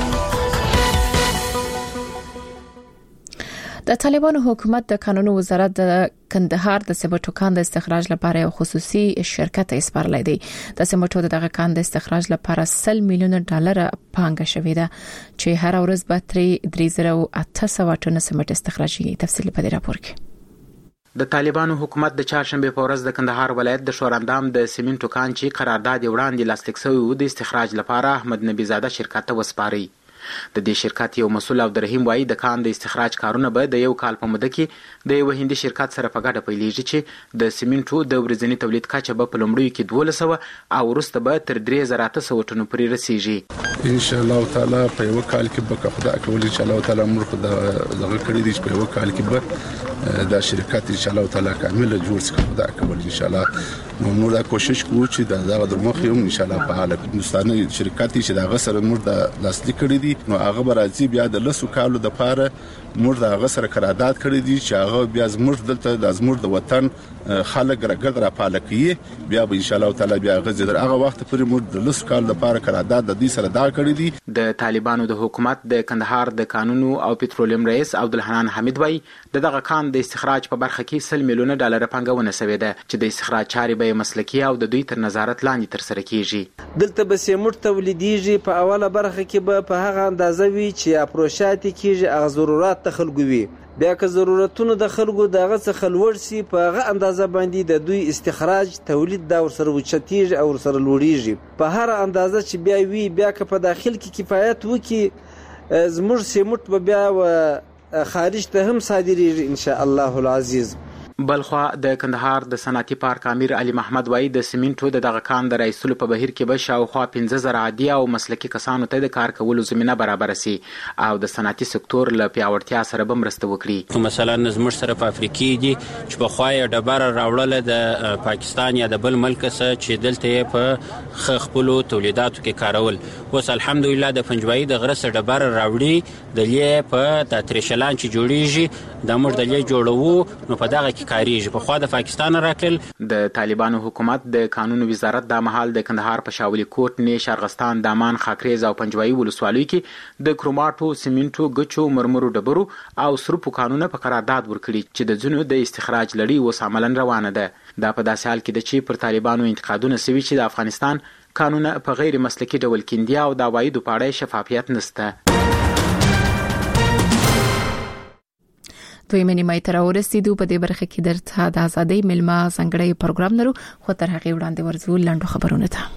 د طالبانو حکومت د قانون وزارت د کندهار د سمټو کان د استخراج لپاره یو خصوصي شرکت اسپارلای دی. د سمټو دغه کان د استخراج لپاره 100 میلیون ډالر پانګه شوې ده چې هر ورځ به 3800 ټن سمټ استخراجي. تفصیل په دې راپور کې. د طالبانو حکومت د چهارشنبه په ورځ د کندهار ولایت د شوراندام د سیمنټو کان چې قرارداد وړاندې لاسلیک شوی و د استخراج لپاره احمد نبی زاده شرکت ته وسپاري. د دې شرکت یو مسؤل عبدالرحیم وایي د کان د استخراج کارونه به د یو کال په موده کې د یو هندي شرکت سره په ګډه پیلېږي چې د سیمنټو د ورځني تولید کچه به په لومړیو کې 1200 او وروسته به تر 3800 ټنو پورې رسیږي. ان شاء الله تعالی په یو کال کې به خدای کول ان شاء الله تعالی موږ دغه کړی دي چې په یو کال کې به دا شرکت ان شاء الله تعالی کامل جوړ شي. خدای کول ان شاء الله موږ دا کوشش کوو چې دا د مخ یو ان شاء الله په حاله هندستاني شرکت چې دا غسر موږ د لاسلیک کړی دي نو هغه به راځي بیا د لسو کالو د پاره موږ د هغه سره قرارداد کړی دي چې هغه بیا زموږ دلته د زموږ د وطن خلک راګرد را پاله کوي. بیا به ان شاء الله تعالی بیا غزه در هغه وخت پورې موږ د لسو کال لپاره قرارداد د دې سره دا کړی دي. د طالبانو د حکومت د کندهار د قانون او پټرولیم رئیس عبدالحنان حمید وایي دغه کان د استخراج په برخه کې 100 میلیون ډالر پانګونه شوې ده چې د استخراج چارې به مسلکي او د دوی تر نظارت لاندې تر سره کیږي. دلته به سیمټ تولیدیږي په اوله برخه کې به په هغه اندازه وي چې اپروشات کیږي هغه ضرورت ته خلکو وي. بیا که ضرورتونه د خلکو دغه څخه لوړ شي په هغه اندازه باندې د دوی استخراج تولید دا ورسره وچتیږي او ورسره لوړیږي. په هر اندازه چې بیا وي بیا که په داخل کې کفایت وکړي زموږ سیمټ به بیا خارج ته هم صادریږي ان شاء الله العزیز. بلخوا د کندهار د صنعتي پارک امیر علي محمد وای د سیمنټو دغه کان د رئیسلو په بهیر کې به شاوخوا 15000 عادي او مسلکي کسانو ته د کار کولو زمينه برابر سي او د صنعتي سکتور له پیاوړتیا سره به مرسته وکړي. مثلا زموږ سره په افریقي دي چې په خوای ډبره راوړل د پاکستان یا د بل ملک سره چې دلته په خپلو تولیداتو کې کارول. اوس الحمدلله د پنجوایي د غرس ډبره راوړي د لې په تاتریشلان چې جوړیږي د موږ د لې جوړو نو په دغه کې کاریږي. په خوا د پاکستان راکل د طالبانو حکومت د قانون وزارت د محل د کندهار په شاولي کوټ نیش ارغستان دامان خاکریز او پنجوایي ولسوالیو کې د کروماټو سیمنټو ګچو مرمرو ډبرو او سرپو قانون په قرارداد ورکړي چې د ځینو د استخراج لړۍ اوس عملاً روانه ده. دا په داسې حال کې ده چې پر طالبانو انتقادونه سوي چې د افغانستان قانون په غیر مسلکي ډول کیندي او د عوایدو په اړه شفافیت نشته. دوی منی مې تر ورسېدو په دې برخه کې درته د ازادۍ ملما څنګه پروګرام لرو خو تر هغه وړاندې ورزو لاندو خبرونه ته.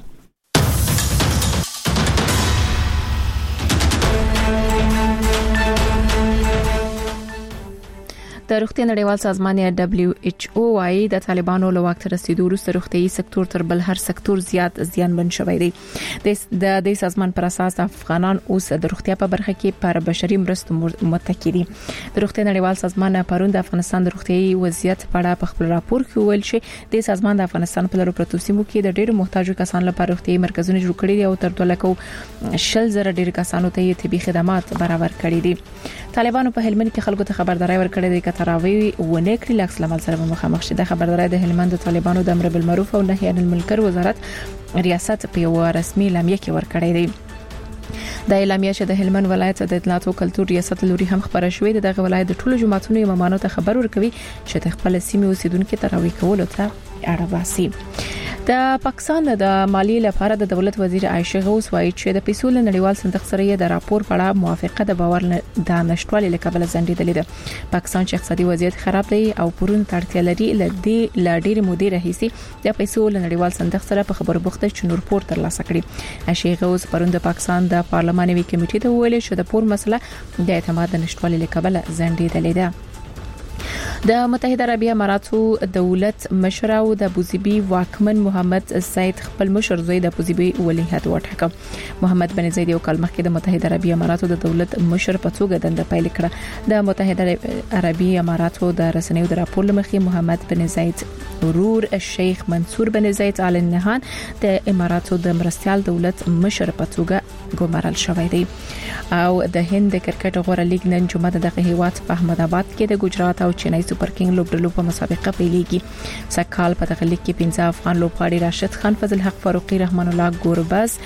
د روغتیا نړیوال سازمان یا WHO وايي د طالبانو له واک ته رسیدو وروسته روغتيایي سکتور تر بل هر سکتور زیات زیانمن شوی دی. د دې سازمان پر اساس افغانان اوس د روغتیا په برخه کې پر بشري مرستو متکی دي. د روغتیا نړیوال سازمان پرون د افغانستان د روغتيایي وضعیت په اړه په خپل راپور کې ویل چې د سازمان د افغانستان په لرو پرتو سیمو کې د ډېرو محتاجو کسانو لپاره روغتيایي مرکزونه جوړ کړي دي او تر 2,000 ډېر کسانو ته طبي خدمات برابر کړي دي. طالبانو په هلمند کې خلکو ته خبرداري ورکړې ده تراوی ونکړي لاکس لمل سره مخامخ شي. د خبرداري د هلمند د طالبانو د امر بالمعروف او نهي عن المنکر وزارت ریاست په یو رسمي اعلامیه کې ورکړی دی. د اعلامیه چې د هلمند ولایت د اطلاعات او کلتور ریاست لوري هم خبره شوې ده. د ولایت د ټولو جماعتونو امامانو ته خبر ورکوي چې د خپل سیمې اوسیدونکو تراوی کولو ته اړه باسي. د پاکستان د مالیې لپاره د دولت وزیر عائشه غوث وایي چې د پیسو له نړیوال صندوق سره د راپور په اړه موافقه د باور د نشټوالي له کبله ځنډېدلې ده. پاکستان چې اقتصادي وضعیت خراب دی او پرون تړتیا لري ل ډېر مودې راهیسي د پیسو له نړیوال صندوق سره په خبرو بوخته چې نور پور ترلاسه کړي. عائشه غوث پرون د پاکستان د پارلماني کمیټې ته ویل چې د پور مسله د اعتماد د نشټوالي له کبله ځنډېدلې ده. د متحده عربی اماراتو دولت مشر او د ابوظبي واکمن محمد زاید خپل مشر زوی د ابوظبي ولی عہد وټاکه. محمد بن زاید یو کال مخکې د متحده عربی اماراتو د دولت مشر په توګه دنده پیل کړه. د متحده عربی اماراتو د رسنیو د راپور لمخې محمد بن زاید ورور الشیخ منصور بن زاید آل نهان د اماراتو د مرستيال دولت مشر په توګه ګمارل شوی دی. او د هند کرکټ غوړه لیګ نن جمعه د هیواد په احمد آباد کې د ګجرات او چنای سپر کینګ لوبډلو په مسابقه پیلېږي. سکهال په دغه لیګ کې 15 افغان لوبغاړي راشد خان، فضل حق فاروقي، رحمان الله ګورباز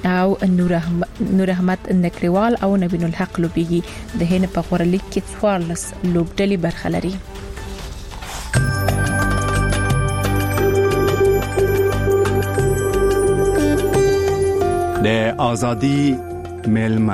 او نور احمد نکریوال او نبین الحق لوبېږي. د هند په غوړه لیګ کې 14 لوبډلې برخه لري. د ازادي ملما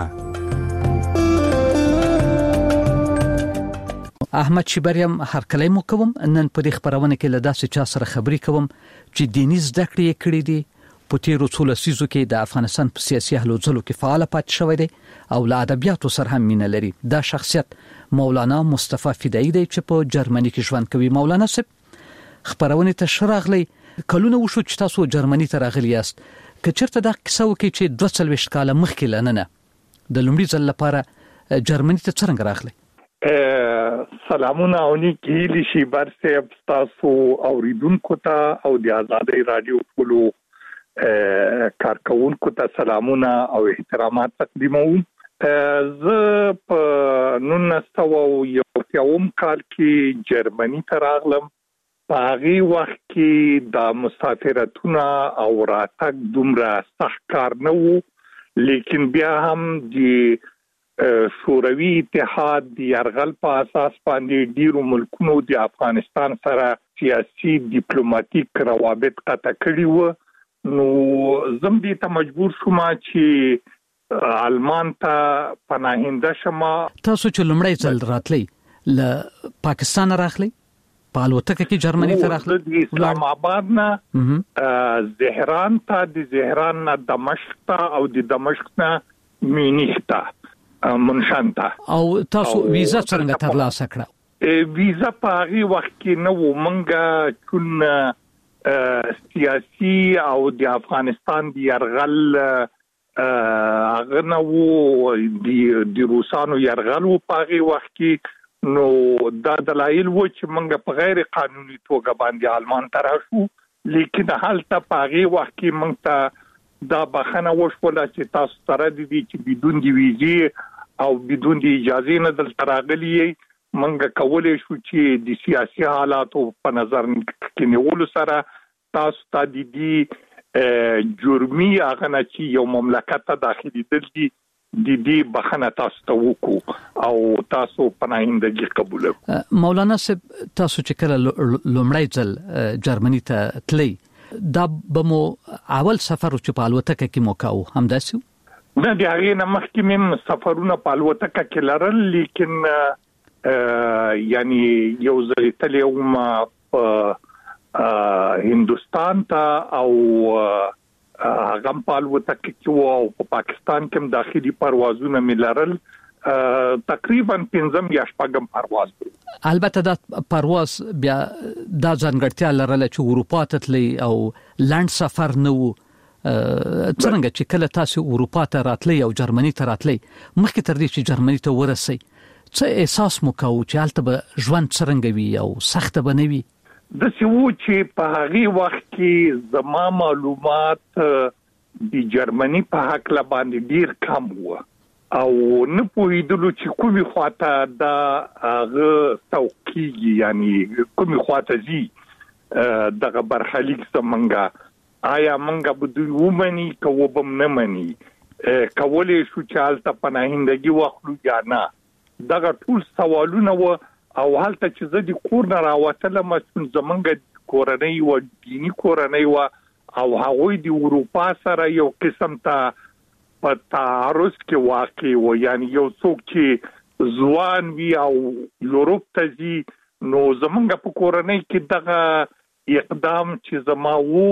احمد شبریم هر کله مو کوم نن په دې خبرونه کې له داسې چا سره خبرې کوم چې دیني زده کړې کړې دي په تیرو څو لسیزو کې د افغانستان په سیاسي هلو ځلو کې فعال پاتې شوی دی او له ادبیاتو سره هم مینه لري. دا شخصیت مولانا مصطفی فدایی دی چې په جرمني کې ژوند کوي. مولانا صاحب خبرونه ته شراغلی کلونه وشو چې تاسو جرمني ته راغلی یاست. که چېرته دا کیسه وکړي چې 22 کاله مخکې لننه د لومړي ځل لپاره جرمني ته څنګه راغلی؟ سلامونه او نیکی لیشي برسه تاسو اوریدونکو ته او د آزادۍ رادیو ټولو کارکونکو ته سلامونه او احترامات تقدیموم. زه په 1991 کال کې جرمني ته راغلم. په هغه وخت کې د مسافرتونه او راتګ دومره سخت کار نه وو، لیکن بیا هم د شوروي اتحاد د یرغل په اساس باندې ډیرو ملکونو د افغانستان سره سیاسي ډیپلوماټیک روابط قطع کړي وو. نو زم دې ته مجبور شوم چې آلمان ته پناهنده شم. تاسو چې لمړی ځل راتلی له پاکستان راغلی په الوتکه کې جرمني ته راغلی؟ د اسلام آباد نه زهران ته، د زهران نه دمشق ته او د دمشق نه مینیخ ته منشن ته. او تاسو ویزا څنګه ترلاسه کړه؟ ویزا په هغه وخت کې نو منګه چون سیاسي او د افغانستان د يرغل هغه نو د روسانو يرغل په هغه وخت کې نو دا دلایل و چې منګه په غیر قانوني توګه باندې آلمان ته راشو لیکن حالته په هغه وخت کې موږ ته دا بخنه وشوله چې تاسو سره دي چې بدون دی ویزه او بدون دی اجازه نه دلته راغلي منګه کولای شو چې د سیاسي حالاتو په نظر کې نیول سره تاسو ته دي جرمي هغه نه چې یو مملکت ته داخلي دي دي بخنه تاسو ته وکړو او تاسو پناهندګي قبول کړئ. مولانا صاحب تاسو چې کله لومړی ځل جرمني ته تللی دا بمو اول سفر چې په الوتکه کې موکاو همداسې نه دی هغه نه مخکې مم سفرونه په الوتکه کې لرل لیکن یعنی یو ځل تلم هندوستان ته او هغه په الوتکه کې او په پاکستان کې داخلي پروازونه ملرل تقریبا 15 یا شپږم پرواز دی. البته دا پرواز بیا دا ځانګړتیا لرله چې اروپا ته تللی او لاند سفر نه وو. څنګه چې کله تاسو اروپا ته راتلی او جرمني ته راتلی مخکې تر دې چې جرمني ته ورسئ څه احساس مو کاوه چې هلته به ژوند څرنګه وي او سخت به نه وي؟ د سیو چې په هغه وخت کې زما معلومات د جرمني په حق لا باندې ډیر کم وو او نه پوهیدلو چې کومي خواته دا هغه توقیږي یعنی کومي خواته زی دغه برخلیک څنګه آیا منګه بدوی ومني کوبم نه مني کولې شو چې حالت پناهندګي واخلو یا نه دغه ټول سوالونه و او حالت چې زه د کور نه راوتلم چې زمونږ کورنۍ و دینی کورنۍ و او هغوی د اروپا سره یو قسم ته په تعارض کې واقع و یعنی یو څوک چې ځوان وي او یورپ ته ځي نو زمونږ په کورنۍ کې دغه اقدام چې زما وو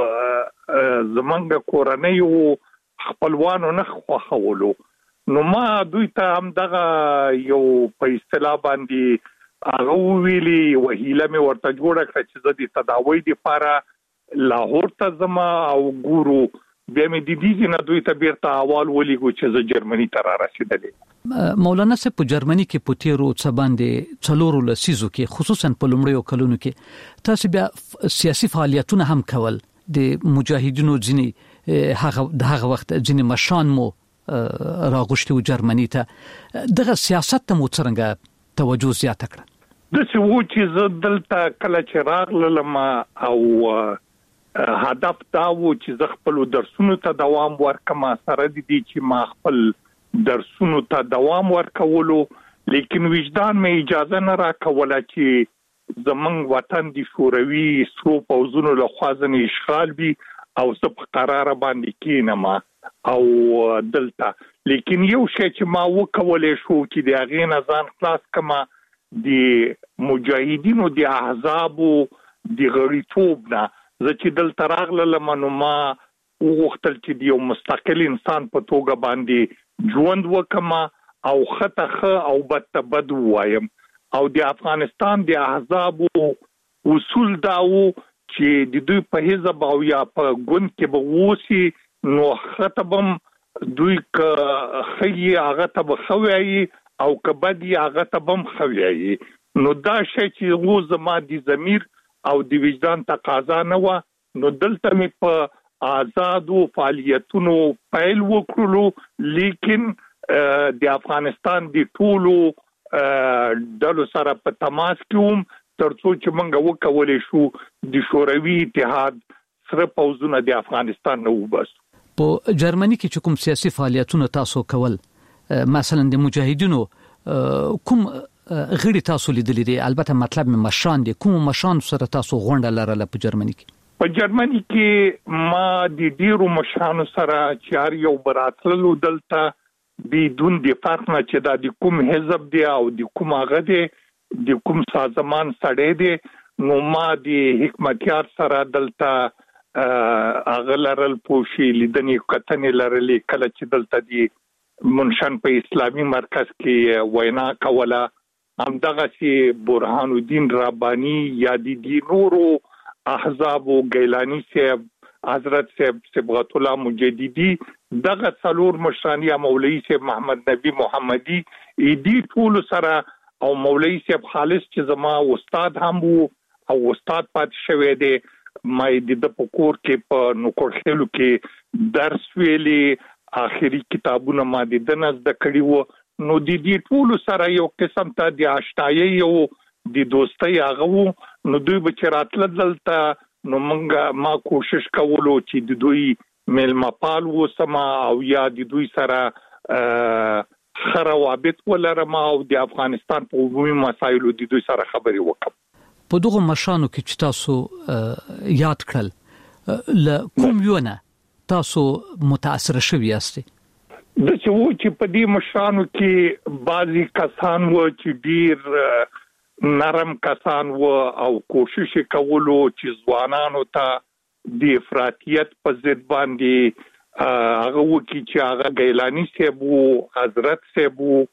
زمونږ کورنۍ وو خپلوانو نه خوښولو نو ما دوی ته هم دغه یو په اصطلاح باندې هغه ویلي وهیله مې ورته جوړه کړه چې زه د تداوی لپاره لاهور ته زما او ګورو بیا مې د دې نه دوی ته بیرته احوال ولیکو چې زه جرمني ته را رسیدلې. مولانا صاحب په جرمني کې په تیرو څه باندې څلورو لسیزو کې خصوصا په لومړیو کلونو کې تاسو بیا سیاسي فعالیتونه هم کول د مجاهدینو ځینې هغه وخت ځینې مشان مو راغشتو جرمني ته دغه سیاست ته مو څنګه توجه زیاته کړه؟ د څه و چې زه دلته کله چې راغلم او هدف دا و چې زه خپل درسونو ته دوام ورکم سره دي چې ما خپل درسونو ته دوام ورکولو لیکن وجدان مې اجازه نه راکوله چې زمونږ وطن د شوروي سرو پوځونو له خوا ځنې اشغال وي او زه په قرار باندې کېنم او دلته لیکن یو شی چې ما وکولې شو چې د هغې نه ځان خلاص کما د مجاهدینو د احزابو د غړیتوب نه زه چې دلته راغلم نو ما وغوښتل چې د یو مستقل انسان په توګه باندې ژوند وکم او خطه او بد وایم او د افغانستان د احزابو اصول داو چې د دوی په حزب او یا په ګوند کې به ووسی نو خطبم دوی که خی هغه ته بخوي او کبدي هغه ته بم خوي نو دا شی چې وو زما د ضمیر او د وجدان تقاضا نه و نو دلته مې په آزادو فعالیتونو پیل وکړو لیکن د افغانستان د ټولو ډلو سره په تماس کې وم ترڅو چې موږ وکولې شو د شوروي اتحاد سره پوزونه د افغانستان نه وباسو. په جرمني کې کوم سیاسي فعالیتونه تاسو کول مثلا د مجاهدینو کوم غړي تاسو لیدلې دي البته مطلب مشان دي کوم مشان سره تاسو غونډه لرله په جرمني کې؟ په جرمني کې ما د ډیرو مشانو سره چې یو براتلو دلته بدون د فرق نه چې دا د کوم حزب دی او د کوم هغه دی د کوم سازمان سره دی نو ما د حکمتیار سره دلته اغلرل پوشي لیدنې کتنې لرلې کله چې دلته دی منشن په اسلامي مرکز کې وینا کوله همدغه چې برهان الدین ربانی یا د نورو احزاب او گیلانی صاحب حضرت صاحب صبغت الله مجددي دغه څلور مشران یا مولوی صاحب محمد نبی محمدي ایدی ټول سره او مولوی صاحب خالص چې زما استاد هم وو او استاد پات شوی دی مې د پکور کې په نوکړخلو کې درس ویلي آخري کتابونه ما د دنس د کړي وو نو د دې ټول سره یو قسم ته د آشنایي یو د دوستۍ هغه نو دوی بچراتل دلته نو ما کوشش کولو چې د دوی ملمپال وسما او یا د دوی سره خروابط ولرم او د افغانستان په عمومي مسایلو د دوی سره خبري وکم په دغه مشانو کې چې تاسو یاد کړل ل کوم یونه تاسو متاثر شوی یاستئ د چې په دې مشرانو کې بعضی کسان و چې ډیر نرم کسان و او کوشش کولو چې ځوانانو ته د افراطیت په ضد باندې هغه وکړي چې هغه گیلانی صاحب وو حضرت صاحب وو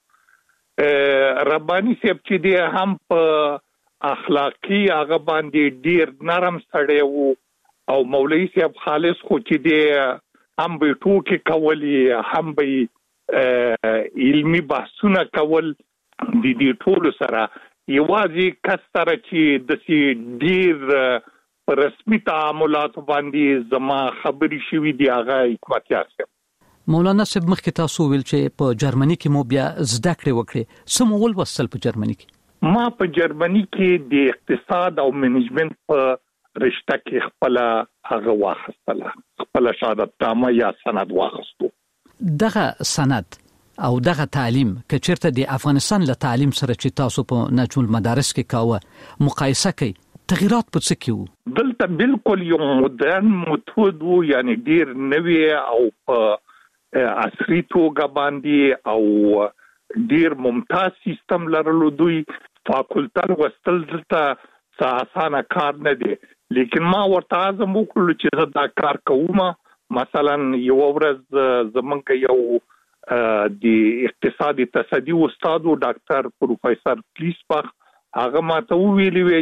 ربانی صاحب چې دی هم په اخلاقی هغه باندې ډیر نرم سړی وو او مولوی صاحب خالص خو چې دی هم به ټوکې کولې هم به علمي بحثونه کول د دې ټول سره یوازې کس سره چې د ډیر رسمي تعاملات باندې زما خبري شوي دی هغه حکمت یار صاحب مولانا صاحب مخکې تاسو ویل چې په جرمني کې مو بیا زده کړې وکړې سم ول وصل په جرمني کې ما په جرمني کې د اقتصاد او منیجمنت په رشته کې خپل هغه واخستله خپل شهادت نامه یا سند واخستو دغه سند او دغه تعلیم که چیرته د افغانستان له تعلیم سره چې تاسو په نجم المدارس کې کاوه مقایسه کوي تغیرات په څه کې وو دلته بالکل یو مدرن میتود وو یعنی ډیر نوی او په عصري توګه باندې او ډیر ممتاز سیستم لرلو دوی فاکولټر وستل دلته اسانه کار نه دی لیکن ما ورته اعظم وکړل چې زه دا کار کوم مثلا یو ورځ زمونږ یو د اقتصادي تصدی استاد او ډاکټر پروفیسور پلیسبخ هغه ماته ویلي وی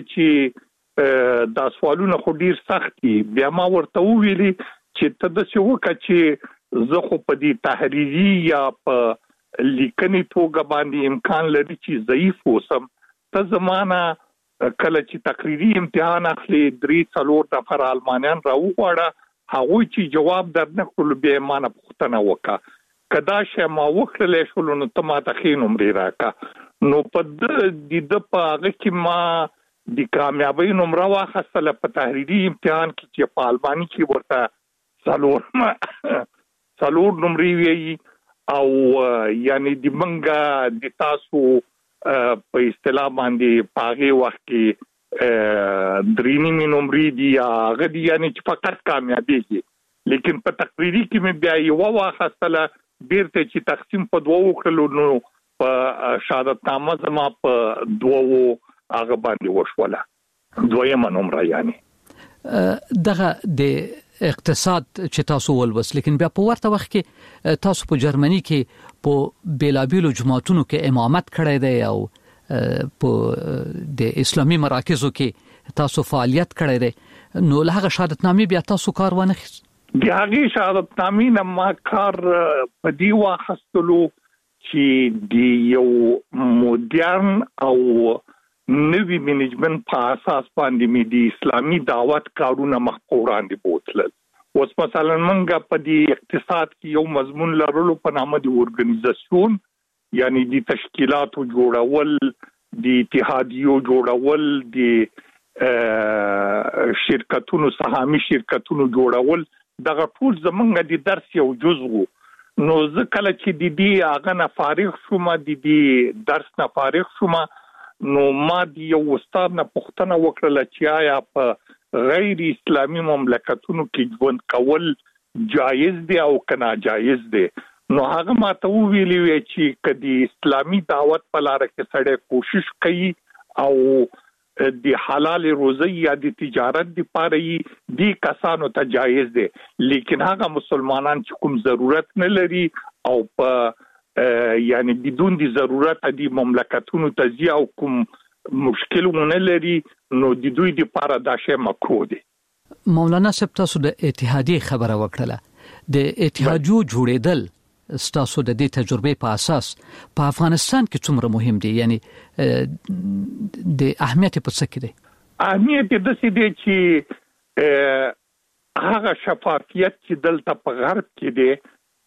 چې دا سوالونه خو ډیر سخت دي بیا ما ورته ویلي چې ته د څه وکړه چې زه خو په دې تحریری یا په لیکنې توګه باندې امکان لري چې ضعیف اوسم ته زمانہ کله چې تقریری امتحان اخلي 3-4 نفر المانیان راوغواړه هغه چې جواب درنه کول به مانه پوښتنه وکړه کدا چې ما وکړلې شو نو ته ما ته خې نمبر راکا نو په د په هغه کې ما د کامیابی نمبر واخصله په تحریری امتحان کې چې په المانی کې ورته څلور نمبر وی او یعنی د منګه د تاسو په اصطلاح باندې پاغه وخت کې درینی نمبر دی هغه دی یعنی چې فقط کامیابی کې لیکن په تقریری کې مې بیا یو واخصله بیرته چې تقسیم په دوو کړلو نو په شهادت نامه زما په دوو هغه باندې وشوله دویمه نمبر یعنی دغه د اقتصاد چې تاسو ولوس لیکن بیا په ورته وخت کې تاسو په جرمني کې په بیلابیلو جماعتونو کې امامت کړی دی او په د اسلامي مراکزو کې تاسو فعالیت کړی دی نو له هغه شهادتنامې بیا تاسو کار ونه خیست د هغه شهادتنامې نه ما کار په دی واخستلو چې د یو مدرن او نوی منیجمنت په اساس باندې مې د اسلامي دعوت کارونه مخ وړاندې بوتلل اوس مثلا منګه په دې اقتصاد کې یو مضمون لرلو په نامه د اورګنایزیشن یعنی د تشکیلاتو جوړول د اتحادیو جوړول د شرکتونو سهامي شرکتونو جوړول دغه ټول زمونږ د درس یو جزء وو نو ځکه چې د دې هغه نه فارغ شوم د دې درس نه فارغ شوم نو ما دی یو استاد نه پوښتنه وکړه چې آیا په غیر اسلامي مملکتونو کې ژوند کول جایز دی او کنا جایز دی نو هغه ماته ویلي وی چې کدي اسلامي دعوت په لار کې سړی کوشش کوي او د حلال روزي یا د تجارت لپاره دی کسانو ته جایز دی لیکن هغه مسلمانان چې کوم ضرورت نه لري او په یعنی بدون د ضرورت د مملکتونو تزیه او کوم مشکلونه لري نو د دوی لپاره دا شی مکروه دی. مولانا صاحب تاسو د اتحادیه خبره وکړه. د اتحادیو جوړېدل ستاسو د دې تجربې په اساس په افغانستان کې څومره مهم دي؟ یعنی د اهمیت په څه کې دی؟ اهمیت د څه دی چې هغه شفافیت چې دلته په غرب کې دی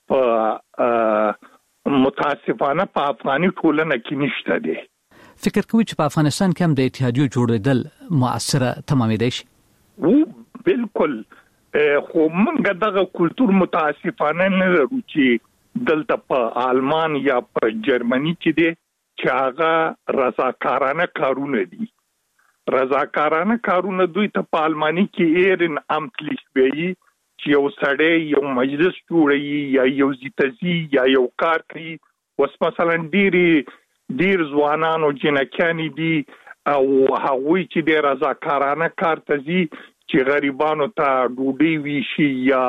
په متاسفانه په افغاني ټولنه کې نشته دی. فکر کوئ چې په افغانستان کې هم د اتحادیو جوړېدل مؤثره تمامېدای شي؟ بالکل، خو موږ دغه کلتور متاسفانه نه لرو چې دلته په آلمان یا په جرمني کې دی چې هغه رضاکارانه کارونه دي. رضاکارانه کارونه دوی ته په آلماني کې ایرن امتلیش وایي چې یو سړی یو مجلس جوړوي یا یو زیتزي یا یو کار کوي. اوس مثلا ډیر ځوانان او جنکیان دي او هغوی چې د رضاکارانه کار ته ځي چې غریبانو ته ډوډۍ ویشي یا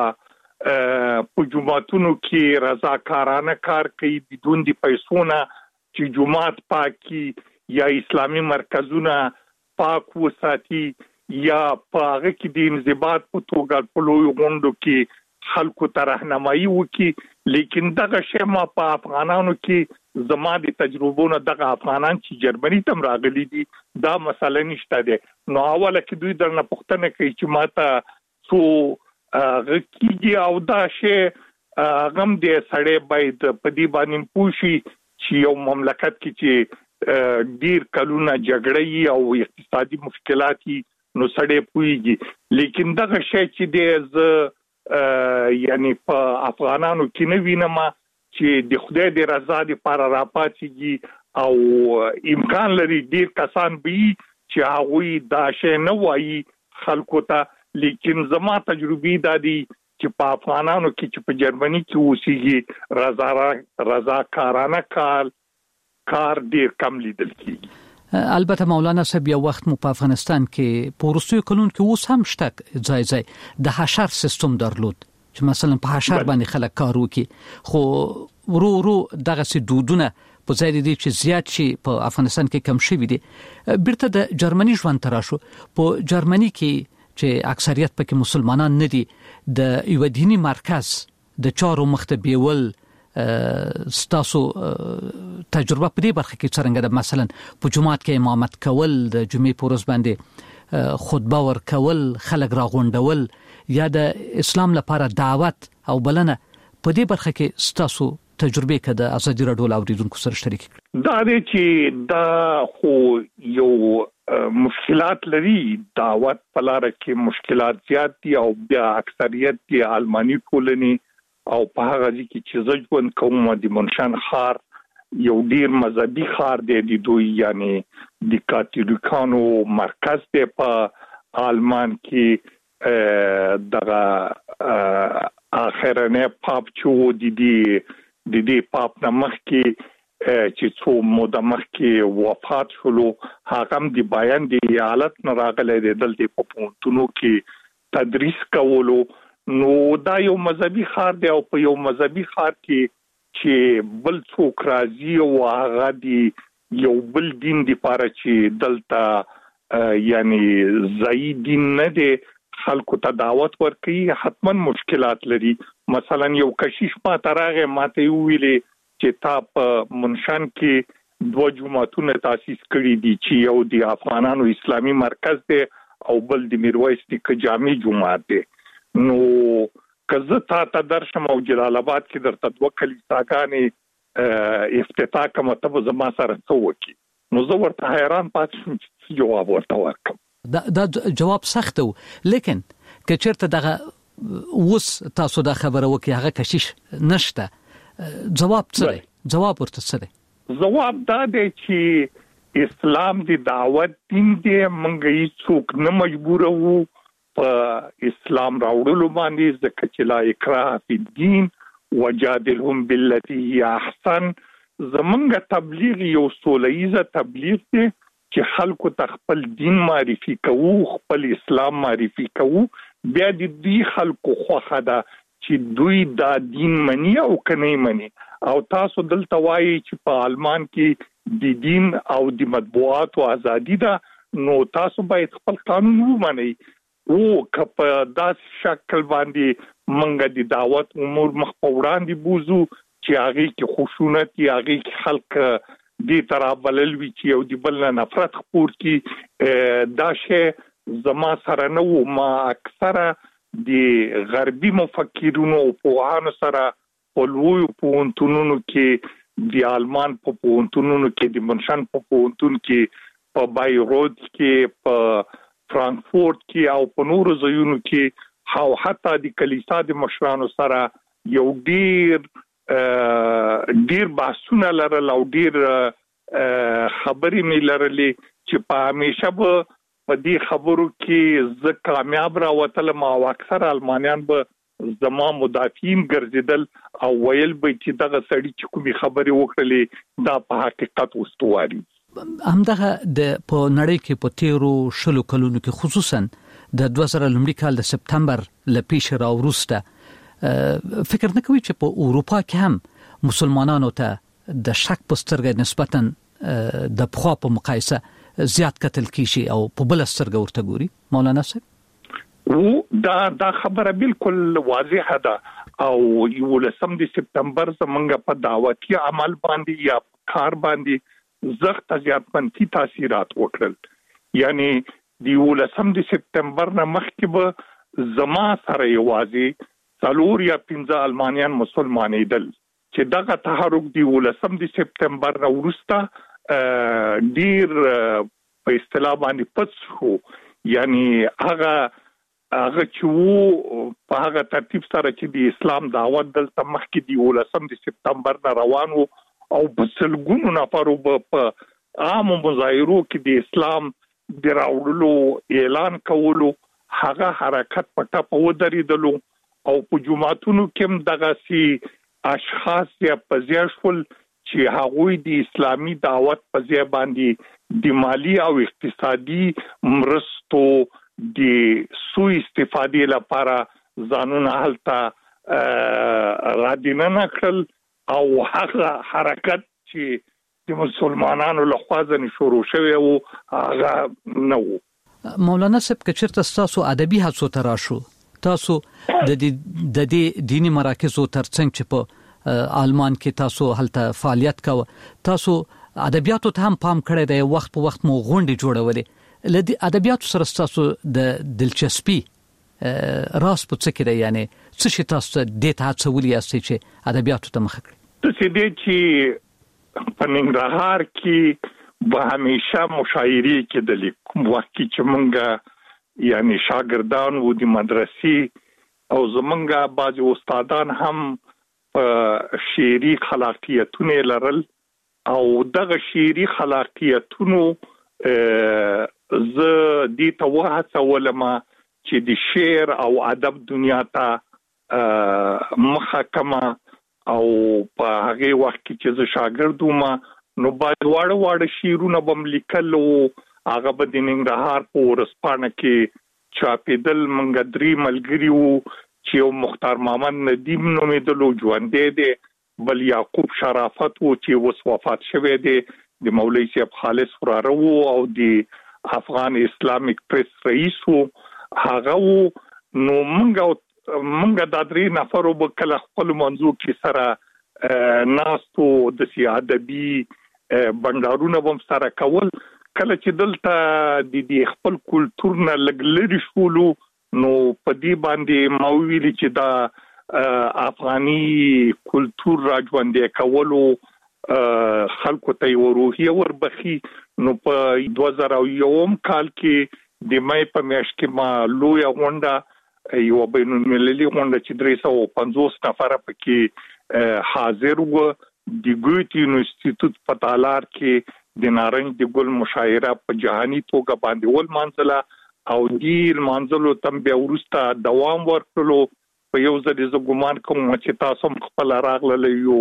په جماعتونو کې رضاکارانه کار کوي بدون د پیسو نه، چې جماعت پاکي یا اسلامي مرکزونه پاک وساتي یا په هغه کې د انضباط په توګه په لوی غونډو کې خلکو ته راهنمایي وکړي. لیکن دغه شی ما په افغانانو کې زما د تجربو نه دغه افغانان چې جرمني تم راغلي دي دا مسله نشته ده. نو اوله کې دوی درنه پوښتنه کوي چې ماته څو غکیږي او دا شی غم دې سړی باید په دې باندې پوښي چې یو مملکت کې چې ډیر کلونه جګړې او اقتصادي مشکلات نو سړی پويږي. لیکن دغه شی چې دې یعنی په افغانانو کې نه وینم چې د خدای د رضا لپاره راپاتېږي او امکان لري ډیر کسان به چې هغه دا شی نه وایي خلکو ته. لیکن زما تجربې دا دي چې په افغانانو کې چې په جرمني کې اوسېږي رضاکارانه کار ډیر کم لیدل کیږي. البته مولانا صاحب یو وخت مو په افغانستان کې په وروستیو کلونو کې اوس هم شته ځای د حشر سیستم درلود چې مثلا په حشر باندې خلک کار وکړي، خو ورو دغه سي دودونه په ځای دي چې زیات شي په افغانستان کې کم شوی دي. بیرته د جرمني ژوند تراشو په جرمني کې چې اکثریت پکې مسلمانان نه دي، د یو دینی مرکز د چارو مخته بیول ستاسو تجربه په دې برخه کې څنګه ده؟ مثلا په جماعت کې امامت کول، د جمعې په ورځ باندې خطبه ورکول، خلک راغونډول یا د اسلام لپاره دعوت او بلنه، په دې برخه کې ستاسو تجربه کده ازادي راډیو اوریدونکو سره شریک کړئ. دا دی چې دا خو یو مشکلات لري، دعوت په لار کې مشکلات زیات دي او بیا اکثریت دی آلماني ټولنې او په هغه ځکه چې ځوان کوم د منشان خار یو ډیر مذهبي خار دی د دوی یعنی د کاتولیکانو مرکز دی په آلمان کې دغه اخرنه پاپ چې د دې پاپ نمخ کې چې څو موده مخکې وفات شولو هغه هم د بیان د حالت نه راغلی دی دلته په پونتونو کې تدریس کولو. نو دا یو مذهبي خار دی او په یو مذهبي خار کې چې بل څوک راځي او هغه دی یو بل دین دی لپاره چې دلته یعنی ځای دین نه دی خلکو ته دعوت ورکړي حتما مشکلات لري. مثلا یو کشیش ما ترغه ماته ویلې چې تا په منشان کې 2 جماعتونه تاسیس کړي دي چې یو د افغانانو اسلامي مرکز دی او بل د میرویس نیکه جامع جماعت دی. نو کزه تا درشم او جلال آباد کې درته 2 کلیساګانې افتتاح کوم ته زما سره څوکي. نو زه ورته حیران پاتې شوم چې جواب ورته ورکم. دا جواب سخت و، لیکن که چیرته دغه اوس تاسو دا خبره وکي هغه کشیش نشته، جواب څه دی؟ جواب ورته څه دی؟ جواب دا دی چې اسلام دی دعوت دین دی، منګ هیڅ څوک نه مجبور وو په اسلام راوړلو باندې، ځکه چې لا اکراه فی الدین وجادلهم بالتي هي احسن. زمونږ تبلیغ یو سولهیزه تبلیغ دی چې خلکو ته خپل دین معرفي کوو، خپل اسلام معرفي کوو، بیا د دې خلکو خوخه ده چې دوی دا دین مني او کني مني. او تاسو دلته وایي چې په آلمان کې د دین او د مطبوعات او ازادي ده نو تاسو باید خپل قانون ومنئ او کپ داس شکل باندې منګه د دعوت امور مخ په وړاندې بوزو چې هغه کې خشونت یا هغه کې خلک دې طرح بلل وی چې یو د بل نفرت خپور کی دا شی زما سره نو ما اکثره د غربي مفکرونو او پوهانو سره په لوی پوهنتونونو کې د آلمان په پوهنتونونو کې د منشن په پوهنتون کې په بایروت کې په فرانکفورت کې او په نورو ځایونو کې او حتی د کلیسا د مشرانو سره یو ډیر بحثونه لرل او ډیر خبرې مې لرلې چې په همیشه به په دې خبرو کې زه کامیاب راوتلم او اکثر آلمانیان به زما مدافعین ګرځیدل او ویل به چې دغه سړی چې کومې خبرې وکړلې دا په حقیقت واستواري. همدغه د په نړۍ کې په تیرو شلو کلونو کې خصوصا د 2000 لومړي کال د سپتمبر ل پیښې راوروسته فکر نه کوي چې په اروپا کې هم مسلمانانو ته د شک په سترګه نسبتا د پخوا په مقایسه زیات قتل کیشي او په بل سترګه ورته ګوري مولانا صاحب؟ او دا خبره بالکل واضحه ده او یو لسم د سپتمبر زمونږ په دعوتي عمل باندې یا کار باندې زخت زیات منفي تاثیرات وکړل. یعنی د یو لسم د سپتمبر نه مخکې به زما سره یوازې 4 یا 5 آلمانیان مسلمانېدل چې دغه تحرک د یو لسم د سپتمبر نه وروسته ډیر په اصطلاح باندې پڅ شو. یعنی هغه چې په هغه ترتیب سره چې د اسلام دعوت دلته مخکې د 19 سپتمبر نه روان وو او په سلګونو نفرو په عام مظاهرو کې د اسلام د راوړلو اعلان کولو هغه حرکت په ټاپه ودرېدلو او په جمعتونو کې هم دغه سي اشخاص یا پزیاشول چې هغوی د اسلامي دعوت په ځای باندې د مالی او اقتصادي مرستو د سوء استفادې لپاره ځانونه هلته رادینه کړل او هغه حرکت چې د مسلمانانو لخوا ځنې شروع شوی وو هغه نه وو. مولانا صاحب که چېرته ستاسو ادبي هڅو ته راشو تاسو د دې دیني مراکزو ترڅنګ چې په آلمان کې تاسو هلته فعالیت کوه تاسو ادبیاتو ته هم پام کړی دی وخت په وخت مو غونډې جوړولې لدی ادبیاتو سره تاسو د دلچسپي راس په څه کې دی یعنی څه شي تاسو د ته هڅولې یاستئ چې ادبیاتو ته مخه کړئ؟ څه دې چې په ننګرهار کې به همیشه مشاعرې کېدلې کوم وخت چې مونږ یعنی شاګردان وو د مدرسې او زمونږ بعض استادان هم شعري خلاقیتونه لرل او دغه شعري خلاقیتونو زه دې ته وهڅولم چې د شعر او ادب دنیا ته مخه کما او په هغه وخت کې چې زه شاګرد وم نو باید واړه شعرونه بم لیکل او هغه به د ننګرهار په ورسپانه کې چاپېدل. منګ درې ملګري وو چې یو مختار محمد ندیم نومېدلو ژوندی دی بل یعقوب شرافت وو چې اوس وفات شوی دی د مولوي صاحب خالص وراره وو او د افغان اسلامیک پریس رئیس وو هغه وو. نو منګ دا درې نفرو به کله خپل منځو کې سره ناستو د ادبي بندارونه هم سره کول کله چې دلته د خپل کلتور نه لږ لرې شولو نو په دې باندې ما ویلي چې دا افغاني کلتور راځوندې کولو خلکو ته یو روحیه وربخي. نو په 2001 کال کې د مې په میاشت کې ما لوی غونډه یو بین المللي غونډه چې 350 نفر پکې حاضر وو د ګوتې انسټیټیوټ په تالار کې د نارنج د ګل مشاعره په جهاني توګه باندې ول منځله او دې منځلو تم بیا ورسته دوام ورکړلو په یو ځل ز ګومان کوم چې تاسو خپل راغله یو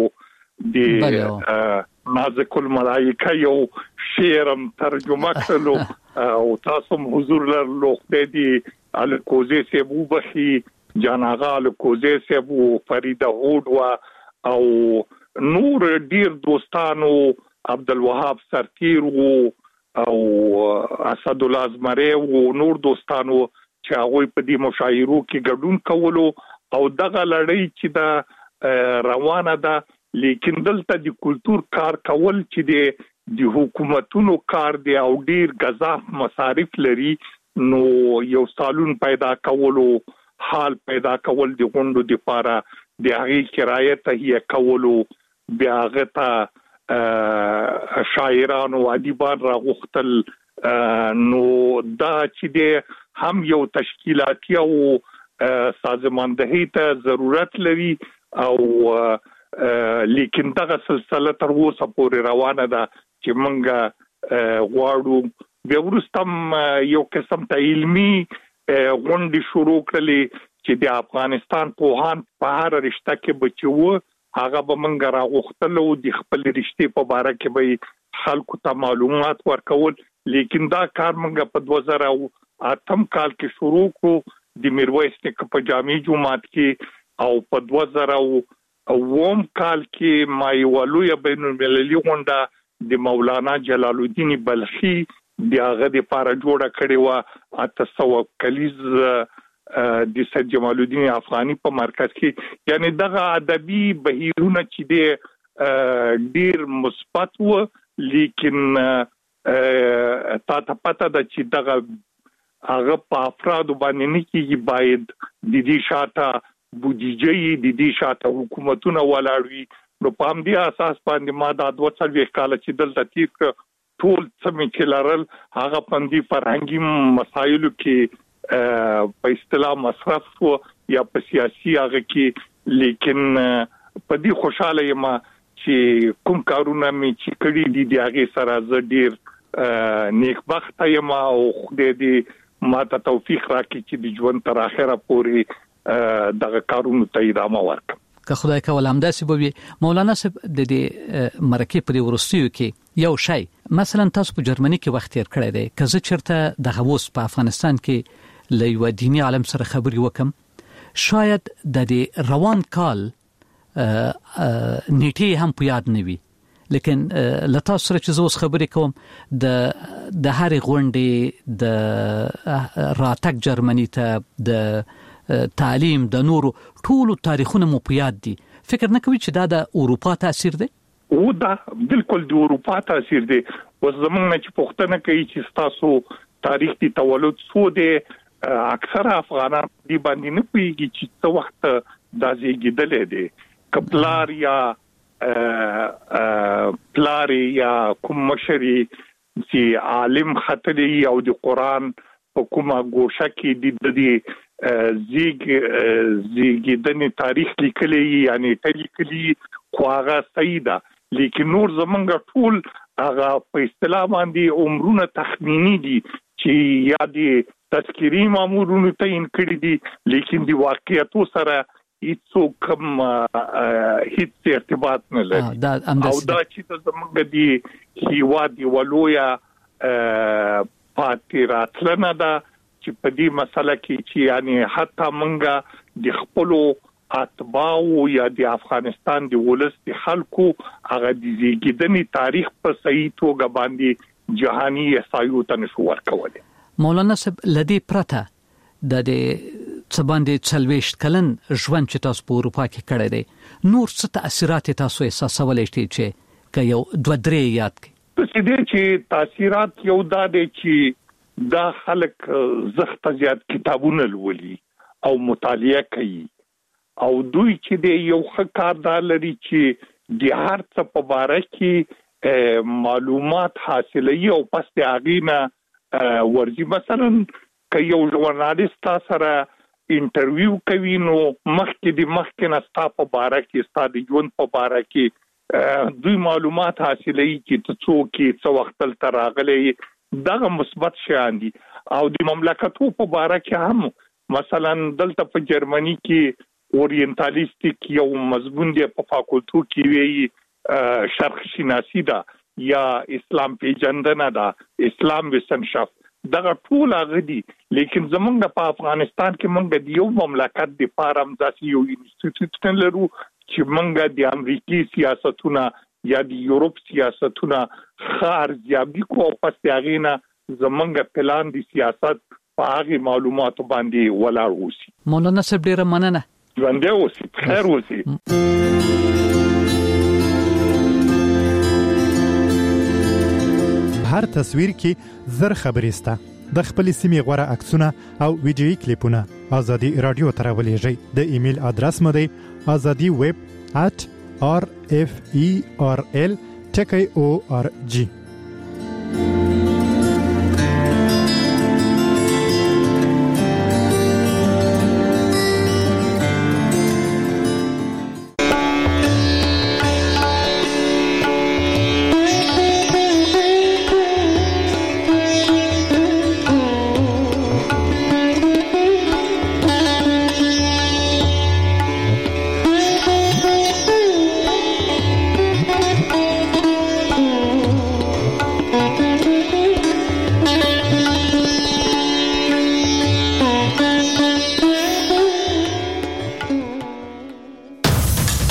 د نازک الملائکه یو شعرم ترجمه کړلو او تاسو حضور لرلو د دې الکوزي سیبو بخي جاناغا الکوزي سیبو فریده هود او نور ډیر دوستانو عبدالوهاب سرتیر او اسد الله ازمری او نور دوستانو چې هغه په دې مشاعرو کې ګډون کولو او دغه لړۍ چې دا روانه ده لیکن دلته د کلچر کار کول چې د حکومتونو کار دی او ډیر غزاف مصارف لري نو یو سالون پیدا کولو حال پیدا کول د غونډو د لپاره د هغې کرایه تهیه کولو بیا هغه ته شاعران او ادیبان راغوښتل نو دا چې دی هم یو تشکیلاتي او سازماندهي ته ضرورت لري او لیکن دغه سلسله تر اوسه پورې روانه ده چې موږ غواړو بیا وروسته یو قسم ته علمي غونډې شروع کړلې چې د افغانستان پوهان په هر رشته کې بچو هغه به موږ راغوښتل او د خپل رشتې په اړه کې به خلکو ته معلومات ورکول لیکن دا کار موږ په 2008 کال کې شروع کړو د میرویس نیکه په جامع جومات کې او په 2009 کال کې ما یو لوی بین المللي غونډه د مولانا جلال الدین بلخي د هغه د لپاره جوړه کړې و 800 کلیز د سید جمال الدین افغاني په مرکز کې یعنی دغه ادبي بهیرونه چې د ډیر مثبت و لیکن تا پته د چې دغه هغه په افراد باندې نه کیږي باید د دې شاته بودیجه د دې شاته حکومتونه ولاړوي نو په همدې اساس باندې ما دا 2 کال چې دلته تیر ټول څه چې لرل هغه پندي فرهنګي مسایلو کې په اصطلاح مصرف شو یا په سیاسي هغه کې لیکن په دې خوشاله یم چې کوم کارونه می چې کړی دي د هغه سره زه ډیر نیکبخت یم او خدای دې ما ته توفیق راکړي چې د ژوند تر اخره پورې دغه کارونو ته ادامه ورکړم که خدای کول همداسې به وي مولانا صاحب د دې مرکې په وروستیو کې یو شی مثلا تاسو په جرمني کې وخت تیر کړی دی که زه چېرته د غوس په افغانستان کې له یو دیني عالم سره خبرې وکم شاید د دې روان کال نیټې هم په یاد نه وي لیکن له تاسو سره چې زه اوس خبرې کوم د هرې غونډې د راتګ جرمني ته د تعلیم د نورو ټولو تاریخونه مو په یاد دي فکر نه کوي چې دا د اروپا تاثیر دی او دا بالکل د اروپا تاثیر دی اوس زمونږ نه چې پوښتنه کوي چې تاسو تاریخ دی تولد سو دی اکثر افغانان دی باندې نه پوهیږي چې څو وخت دا زیږیدل دي کپلار یا کوم مشري چې عالم خطري او د قران په کومه ګوشه کې د زیږیدنې تاریخ لیکلی یعنی لیکلی خو هغه صحیح ده لیکن نور زمونږ ټول هغه په اصطلاح باندې عمرونه تخمینی دي چې یا د تذکری مامورونو تعین کړی دي لیکن د واقعیتو سره هیڅ کوم هیڅ ارتباط نه لري او دا چې زمونږ د هیواد ولویا پاتې راتلنه ده چې په دې مسله کې چې یعنی حتی منګه د خپل اتباعو یا د افغانستان د ولس د خلکو هغه د زیږیدنې تاریخ په صحیح توګه باندې جهاني احصایو ته نشو ورکولای مولانا صاحب لدی پرته د څباندې 40 کلن ژوند چې تاسو په اروپا کې کړی دی نور څه تاثیرات تاسو احساسولای شئ چې که یو 2-3 یاد کړئ چې تاثیرات یو دا دي چې دا خلک زخت زیات کتابونه لولي او مطالعه کوي او دوی چې د یو ښه کار لري چې د هر څه په اړه کې معلومات حاصلوي او پس د هغې ورځي مثلا که یو ژورنالیست سره انټرویو کوي نو مخکې نه ستا په اړه کې ستا د ژوند په اړه کې دوی معلومات حاصلوي چې ته څوک یې څه وخت دلته راغلی دغه مثبت شیان دي او د مملکتو په اړه کې هم مثلا دلته په جرمني کې اورینټالیستیک یو مضمون دی په فاکولټو کې وی شرق شناسی ده یا اسلام پیژندنه ده اسلام وسنشافت دغه ټول هغه دي لیکن زمونږ په افغانستان کې مونږ د یو مملکت د پاره هم داسې یو انسټیټیوټ لرو چې موږ د امریکای سیاستونه یا د یورپ سیاستونه ارزیابي کوو پس هغه نه زمونږ پلان د سیاست په هغه معلوماتو باندې ولاړ اوسي. مولانا صاحب ډیره مننه. ژوندی اوسئ، خیر اوسئ. هر تصویر کې زر خبرې سته. د خپل سیمې غوړه عکسونه او ویډیويي کلیپونه ازادي رادیو ته راولېږئ. د ایمیل ادرس مو دی azadiweb@rferl.org.